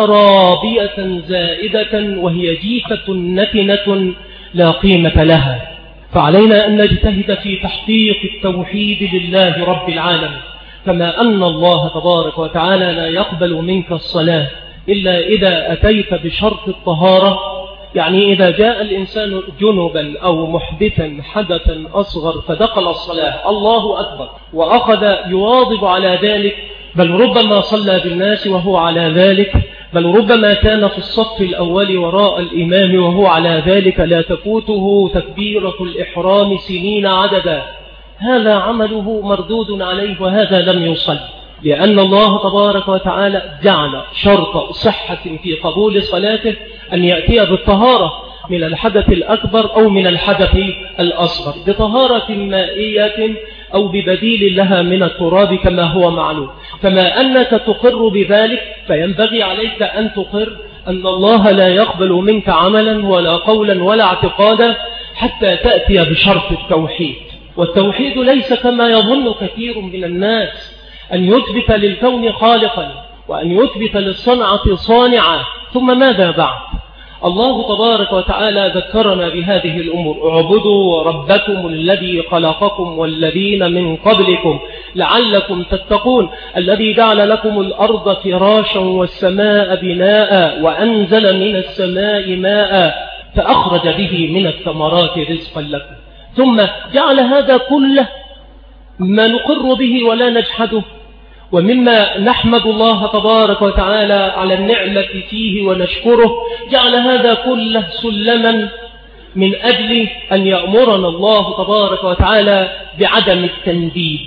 رابية زائدة وهي جيفة نتنة لا قيمة لها. فعلينا أن نجتهد في تحقيق التوحيد لله رب العالمين، كما أن الله تبارك وتعالى لا يقبل منك الصلاة إلا إذا أتيت بشرط الطهارة. يعني إذا جاء الإنسان جنبا أو محدثا حدثا أصغر فدخل الصلاة الله أكبر وأخذ يواظب على ذلك، بل ربما صلى بالناس وهو على ذلك، بل ربما كان في الصف الأول وراء الإمام وهو على ذلك، لا تفوته تكبيرة الإحرام سنين عددا، هذا عمله مردود عليه، وهذا لم يصل، لأن الله تبارك وتعالى جعل شرط صحة في قبول صلاته أن يأتي بالطهارة من الحدث الأكبر أو من الحدث الأصغر، بطهارة مائية أو ببديل لها من التراب كما هو معلوم. فما أنك تقر بذلك فينبغي عليك أن تقر أن الله لا يقبل منك عملا ولا قولا ولا اعتقادا حتى تأتي بشرط التوحيد. والتوحيد ليس كما يظن كثير من الناس أن يثبت للكون خالقا وأن يثبت للصنعة صانعا، ثم ماذا بعد؟ الله تبارك وتعالى ذكرنا بهذه الأمور: اعبدوا ربكم الذي خلقكم والذين من قبلكم لعلكم تتقون، الذي جعل لكم الأرض فراشا والسماء بناء وأنزل من السماء ماء فأخرج به من الثمرات رزقا لكم، ثم جعل هذا كله ما نقر به ولا نجحده، ومما نحمد الله تبارك وتعالى على النعمة فيه ونشكره، جعل هذا كله سلما من أجل أن يأمرنا الله تبارك وتعالى بعدم التنديد،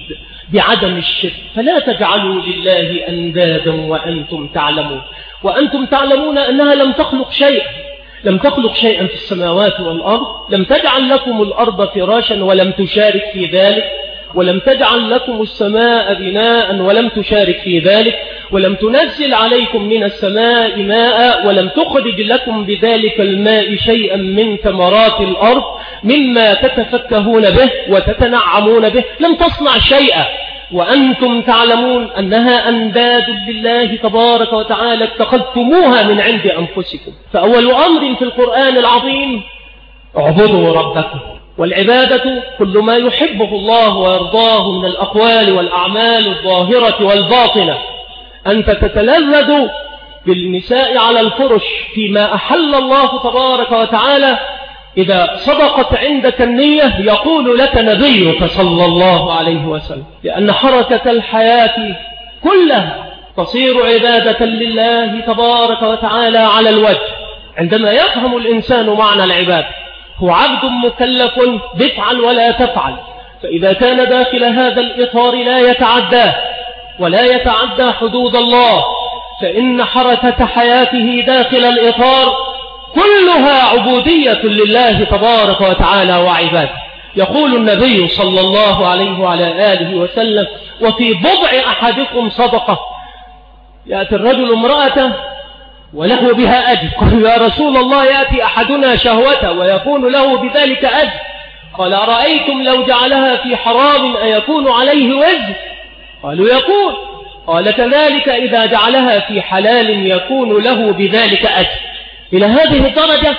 بعدم الشرك. فلا تجعلوا لله أندادا وأنتم تعلمون، وأنتم تعلمون أنها لم تخلق شيئا، لم تخلق شيئا في السماوات والأرض، لم تجعل لكم الأرض فراشا ولم تشارك في ذلك، ولم تجعل لكم السماء بناء ولم تشارك في ذلك، ولم تنزل عليكم من السماء ماء ولم تخرج لكم بذلك الماء شيئا من ثمرات الأرض مما تتفكهون به وتتنعمون به، لم تصنع شيئا وأنتم تعلمون أنها أنداد لله تبارك وتعالى اتخذتموها من عند أنفسكم. فأول أمر في القرآن العظيم اعبدوا ربكم، والعبادة كل ما يحبه الله ويرضاه من الأقوال والأعمال الظاهرة والباطنة. أنت تتلذذ بالنساء على الفرش فيما أحل الله تبارك وتعالى، إذا صدقت عندك النية يقول لك نبيك صلى الله عليه وسلم، لأن حركة الحياة كلها تصير عبادة لله تبارك وتعالى على الوجه. عندما يفهم الإنسان معنى العبادة هو عبد مكلف بفعل ولا تفعل، فإذا كان داخل هذا الإطار لا يتعداه ولا يتعدى حدود الله، فإن حركة حياته داخل الإطار كلها عبودية لله تبارك وتعالى وعباده. يقول النبي صلى الله عليه وعلى آله وسلم: وفي بضع أحدكم صدقة. يأتي الرجل امرأته وله بها أجر، قال: يا رسول الله، يأتي أحدنا شهوته ويكون له بذلك أجر. قال: أرأيتم لو جعلها في حرام أيكون عليه وزر؟ قالوا: يكون. قال: كذلك إذا جعلها في حلال يكون له بذلك أجر. إلى هذه الدرجة.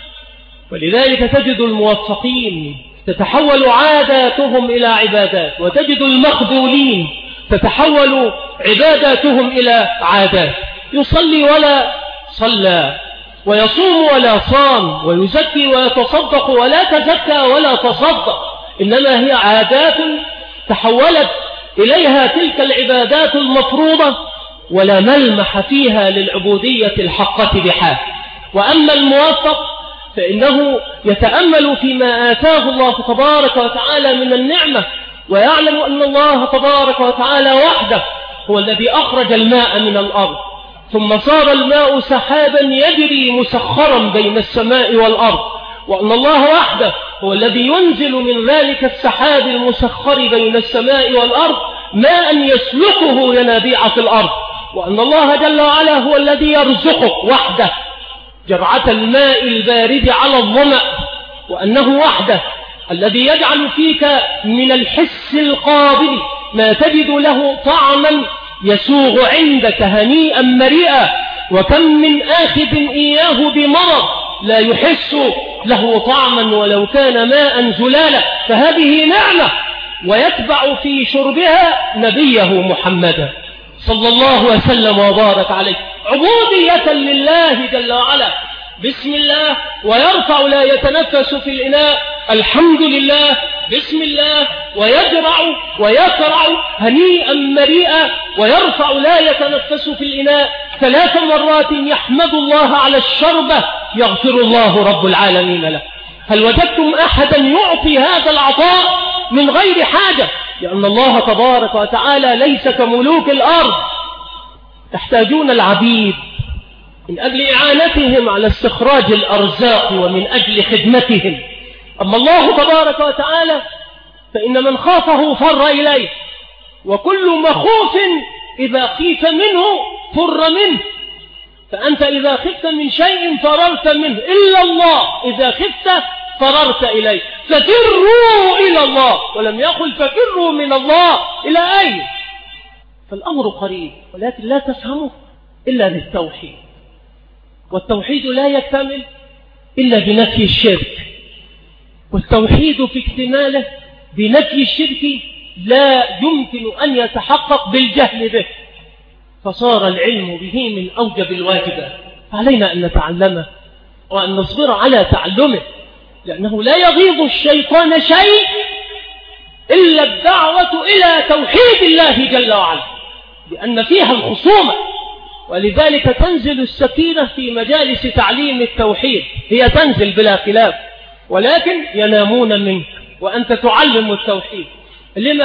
ولذلك تجد الموفقين تتحول عاداتهم إلى عبادات، وتجد المخذولين تتحول عباداتهم إلى عادات. يصلي ولا صلى، ويصوم ولا صام، ويزكي ويتصدق ولا تزكى ولا تصدق، إنما هي عادات تحولت إليها تلك العبادات المفروضة ولا ملمح فيها للعبودية الحقة بحال. وأما الموفق فإنه يتأمل فيما آتاه الله تبارك وتعالى من النعمة، ويعلم أن الله تبارك وتعالى وحده هو الذي أخرج الماء من الأرض، ثم صار الماء سحابا يجري مسخرا بين السماء والأرض، وأن الله وحده هو الذي ينزل من ذلك السحاب المسخر بين السماء والأرض ماء يسلكه ينابيع في الأرض، وأن الله جل وعلا هو الذي يرزقك وحده جرعة الماء البارد على الظمأ، وأنه وحده الذي يجعل فيك من الحس القابل ما تجد له طعما يسوغ عندك هنيئا مريئا. وكم من آخذ إياه بمرض لا يحس له طعما ولو كان ماء زلالا، فهذه نعمة، ويتبع في شربها نبيه محمدا صلى الله وسلم وبارك عليه، عبودية لله جل وعلا. بسم الله ويرفع لا يتنفس في الإناء، الحمد لله، بسم الله، ويجرع ويكرع هنيئا مريئا، ويرفع لا يتنفس في الإناء ثلاث مرات يحمد الله على الشربة يغفر الله رب العالمين له. هل وجدتم أحدا يعطي هذا العطاء من غير حاجة؟ لأن الله تبارك وتعالى ليس كملوك الأرض يحتاجون العبيد من أجل إعانتهم على استخراج الأرزاق ومن أجل خدمتهم. أما الله تبارك وتعالى فإن من خافه فر إليه، وكل مخوف إذا خيف منه فر منه. فأنت إذا خفت من شيء فررت منه، إلا الله إذا خفت فررت إليه. ففروا إلى الله، ولم يقل ففروا من الله إلى أين. فالأمر قريب، ولكن لا تفهمه إلا بالتوحيد، والتوحيد لا يكتمل إلا بنفي الشرك، والتوحيد في اكتماله بنفي الشرك لا يمكن أن يتحقق بالجهل به، فصار العلم به من أوجب الواجبات. فعلينا أن نتعلمه وأن نصبر على تعلمه، لأنه لا يغيظ الشيطان شيء إلا الدعوة إلى توحيد الله جل وعلا، لأن فيها الخصومة. ولذلك تنزل السكينة في مجالس تعليم التوحيد، هي تنزل بلا خلاف، ولكن ينامون منك وأنت تعلم التوحيد. لما؟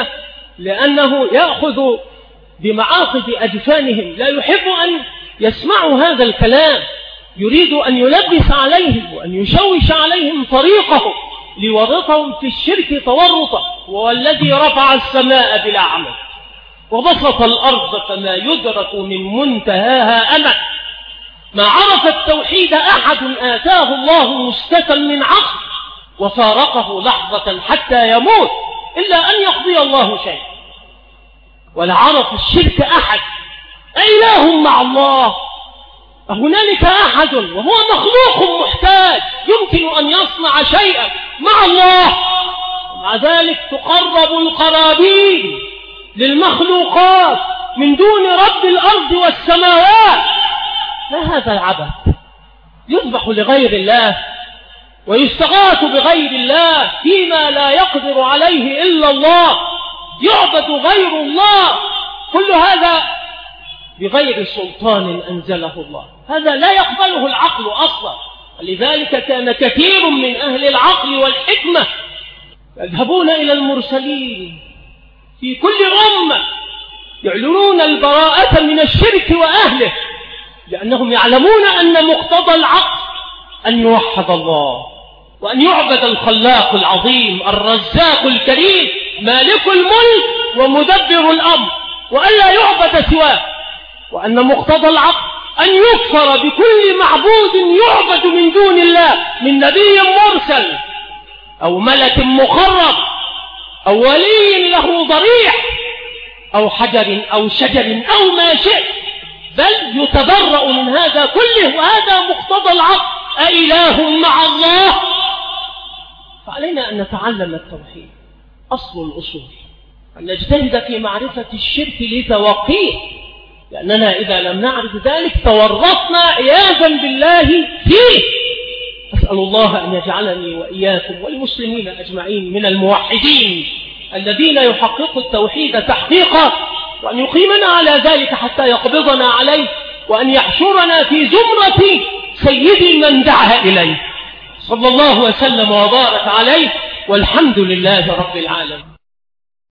لأنه يأخذ بمعاقد أجفانهم، لا يحب أن يسمعوا هذا الكلام، يريد أن يلبس عليهم وأن يشوش عليهم طريقه ليورطهم في الشرك تورطا. هو الذي رفع السماء بلا عمد وبسط الأرض فما يدرك من منتهاها أمد. ما عرف التوحيد أحد آتاه الله مسكة من عقل وفارقه لحظة حتى يموت إلا أن يقضي الله شيء. ولا عرف الشرك أحد. أإله مع الله؟ هنالك أحد وهو مخلوق محتاج يمكن أن يصنع شيئا مع الله، ومع ذلك تقرب القرابين للمخلوقات من دون رب الأرض والسماوات. ما هذا العبث؟ يذبح لغير الله ويستغاث بغير الله فيما لا يقدر عليه إلا الله، يعبد غير الله، كل هذا بغير سلطان أنزله الله. هذا لا يقبله العقل أصلا. ولذلك كان كثير من أهل العقل والحكمة يذهبون إلى المرسلين في كل أمة يعلنون البراءة من الشرك وأهله، لأنهم يعلمون أن مقتضى العقل أن يوحد الله وأن يعبد الخلاق العظيم الرزاق الكريم مالك الملك ومدبر الأمر، وأن لا يعبد سواه، وأن مقتضى العقل أن يكفر بكل معبود يعبد من دون الله من نبي مرسل أو ملك مقرب أو ولي له ضريح أو حجر أو شجر أو ما شئت، بل يتبرأ من هذا كله، وهذا مقتضى العقل. أإله مع الله؟ فعلينا أن نتعلم التوحيد أصل الأصول، أن نجتهد في معرفة الشرك لتوقيه، لأننا إذا لم نعرف ذلك تورطنا عياذا بالله فيه. أسأل الله أن يجعلني وإياكم والمسلمين أجمعين من الموحدين الذين يحققوا التوحيد تحقيقا، وأن يقيمنا على ذلك حتى يقبضنا عليه، وأن يحشرنا في زمرة سيد من دعا إليه، صلى الله وسلم وبارك عليه، والحمد لله رب العالمين.